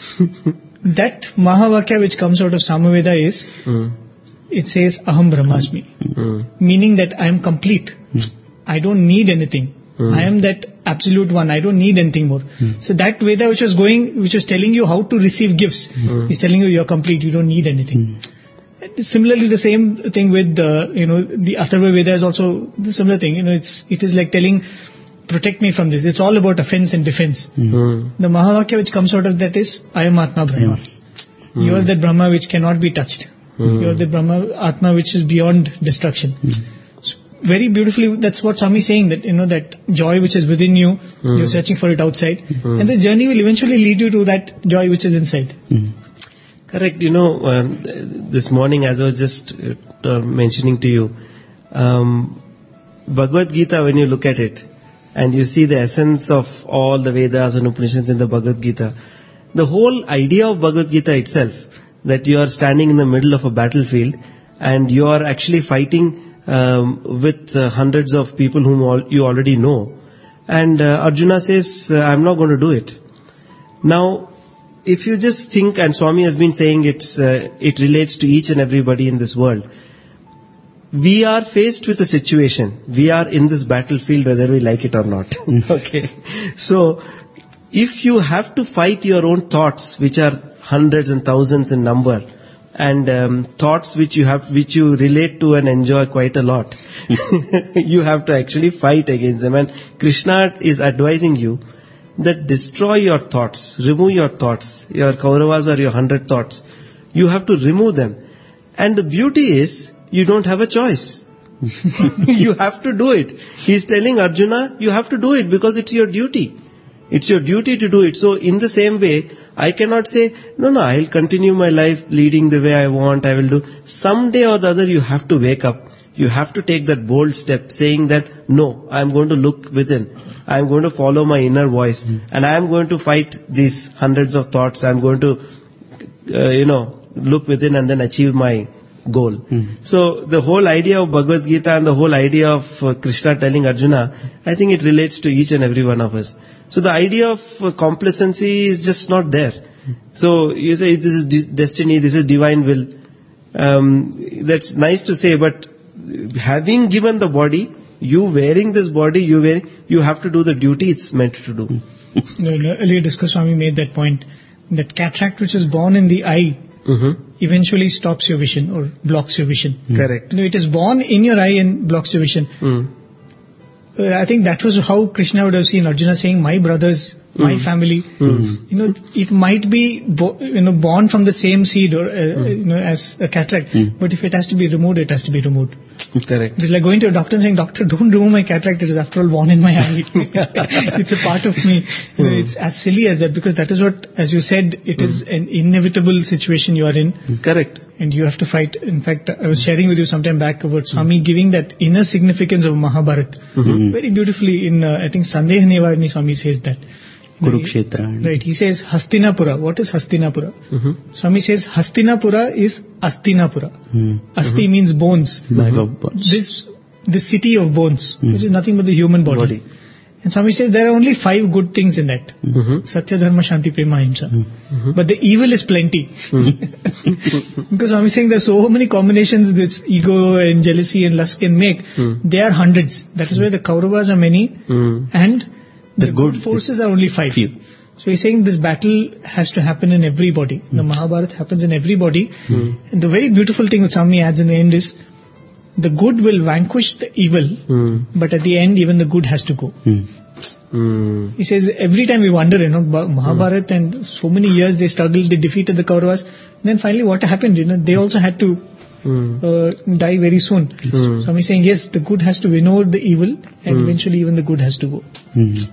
[SPEAKER 1] That Mahavakya which comes out of Samaveda is, mm. it says Aham Brahmasmi, mm. meaning that I am complete. Mm. I don't need anything. Mm. I am that absolute one. I don't need anything more. Mm. So that Veda which was going, which was telling you how to receive gifts, mm. is telling you you're complete. You don't need anything. Mm. Similarly, the same thing with the, you know, the Atharva Veda is also the similar thing. You know, it's, it is like telling, protect me from this. It's all about offense and defense. Mm. The Mahavakya which comes out of that is, I am Atma Brahma. Mm. You are that Brahma which cannot be touched. Mm. You are the Brahma, Atma which is beyond destruction. Mm. So very beautifully, that's what Swami is saying, that, you know, that joy which is within you, mm. you're searching for it outside. Mm. And the journey will eventually lead you to that joy which is inside.
[SPEAKER 3] Mm. Correct. You know, um, this morning as I was just uh, mentioning to you, um, Bhagavad Gita, when you look at it, and you see the essence of all the Vedas and Upanishads in the Bhagavad Gita, the whole idea of Bhagavad Gita itself, that you are standing in the middle of a battlefield, and you are actually fighting um, with uh, hundreds of people whom all, you already know. And uh, Arjuna says, uh, I'm not going to do it. Now, if you just think, and Swami has been saying it's, uh, it relates to each and everybody in this world. We are faced with a situation. We are in this battlefield whether we like it or not. Okay. So, if you have to fight your own thoughts, which are hundreds and thousands in number, and um, thoughts which you have, which you relate to and enjoy quite a lot, you have to actually fight against them. And Krishna is advising you that destroy your thoughts, remove your thoughts, your Kauravas are your hundred thoughts. You have to remove them. And the beauty is, you don't have a choice. You have to do it. He's telling Arjuna, you have to do it because it's your duty. It's your duty to do it. So in the same way, I cannot say, no, no, I'll continue my life leading the way I want, I will do. Someday or the other you have to wake up. You have to take that bold step saying that, no, I'm going to look within. I'm going to follow my inner voice. Mm. And I'm going to fight these hundreds of thoughts. I'm going to, uh, you know, look within and then achieve my goal. Mm. So the whole idea of Bhagavad Gita and the whole idea of uh, Krishna telling Arjuna, I think it relates to each and every one of us. So the idea of uh, complacency is just not there. Mm. So you say this is de- destiny, this is divine will. Um, that's nice to say, but having given the body, you wearing this body, you wearing, you have to do the duty it's meant to do.
[SPEAKER 1] No, no, earlier Disco Swami made that point, that cataract which is born in the eye, mm-hmm. eventually stops your vision or blocks your vision.
[SPEAKER 3] Mm. Correct.
[SPEAKER 1] You know, it is born in your eye and blocks your vision. Mm. Uh, I think that was how Krishna would have seen Arjuna saying, my brothers, mm. my family. Mm. You know, it might be bo- you know born from the same seed or uh, mm. you know as a cataract, mm. but if it has to be removed, it has to be removed.
[SPEAKER 3] Correct.
[SPEAKER 1] It's like going to a doctor and saying, doctor, don't remove my cataract. It is after all born in my eye. It's a part of me. Mm. You know, it's as silly as that, because that is what, as you said, it mm. is an inevitable situation you are in.
[SPEAKER 3] Correct.
[SPEAKER 1] And you have to fight. In fact, I was sharing with you some time back about Swami mm. giving that inner significance of Mahabharata. Mm-hmm. Very beautifully in, uh, I think, Sandeh Nivarni Swami says that.
[SPEAKER 2] Kurukshetra.
[SPEAKER 1] Right. He says Hastinapura. What is Hastinapura? Mm-hmm. Swami says Hastinapura is Astinapura. Mm. Asti mm-hmm. means bones.
[SPEAKER 2] Bag of bones.
[SPEAKER 1] This, this city of bones, mm. which is nothing but the human body. body. And Swami says there are only five good things in that. Mm-hmm. Satya, Dharma, Shanti, Prema, Ahimsa. Mm-hmm. But the evil is plenty. Mm-hmm. Because Swami is saying there are so many combinations this ego and jealousy and lust can make. Mm. They are hundreds. That is why the Kauravas are many. Mm. And the, the good, good forces are only five. Few. So he's saying this battle has to happen in everybody. Mm. The Mahabharata happens in everybody. Mm. And the very beautiful thing which Swami adds in the end is, the good will vanquish the evil, mm. but at the end even the good has to go. Mm. Mm. He says every time we wonder, you know, Mahabharata mm. and so many years they struggled, they defeated the Kauravas, and then finally what happened, you know, they also had to
[SPEAKER 3] Mm.
[SPEAKER 1] uh, die very soon.
[SPEAKER 3] Mm.
[SPEAKER 1] Swami is saying, yes, the good has to win over the evil, and
[SPEAKER 3] Mm.
[SPEAKER 1] eventually even the good has to go.
[SPEAKER 2] Mhm.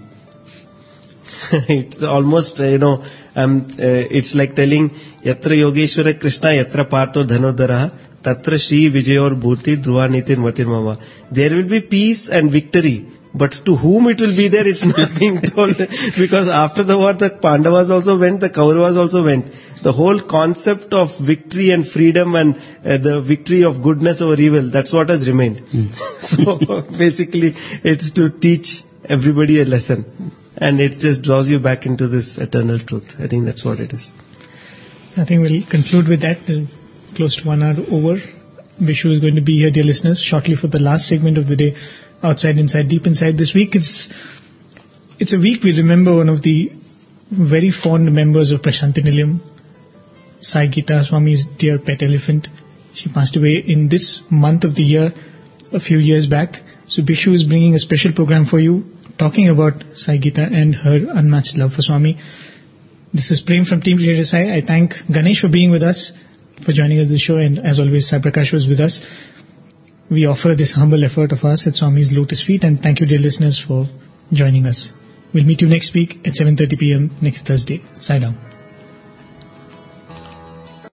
[SPEAKER 3] It's almost, uh, you know, um, uh, it's like telling, Yatra Yogeshwara Krishna, Yatra Partho Dhanodhara, Tatra Shri Vijayor Bhurti, Dhruva Nitir Matir Mama. There will be peace and victory. But to whom it will be there, it's not being told. Because after the war, the Pandavas also went, the Kauravas also went. The whole concept of victory and freedom and uh, the victory of goodness over evil, that's what has remained.
[SPEAKER 2] Mm.
[SPEAKER 3] So basically, it's to teach everybody a lesson. And it just draws you back into this eternal truth. I think that's what it is.
[SPEAKER 1] I think we'll conclude with that. Uh, close to one hour over. Vishu is going to be here, dear listeners, shortly for the last segment of the day. Outside, Inside, Deep Inside. This week, it's it's a week we remember one of the very fond members of Prasanthi Nilayam, Sai Gita, Swami's dear pet elephant. She passed away in this month of the year, a few years back. So Bishu is bringing a special program for you, talking about Sai Gita and her unmatched love for Swami. This is Prem from Team Radio Sai. I thank Ganesh for being with us, for joining us on the show, and as always, Sai Prakash was with us. We offer this humble effort of us at Swami's Lotus Feet, and thank you, dear listeners, for joining us. We'll meet you next week at seven thirty p.m. next Thursday. Sai down.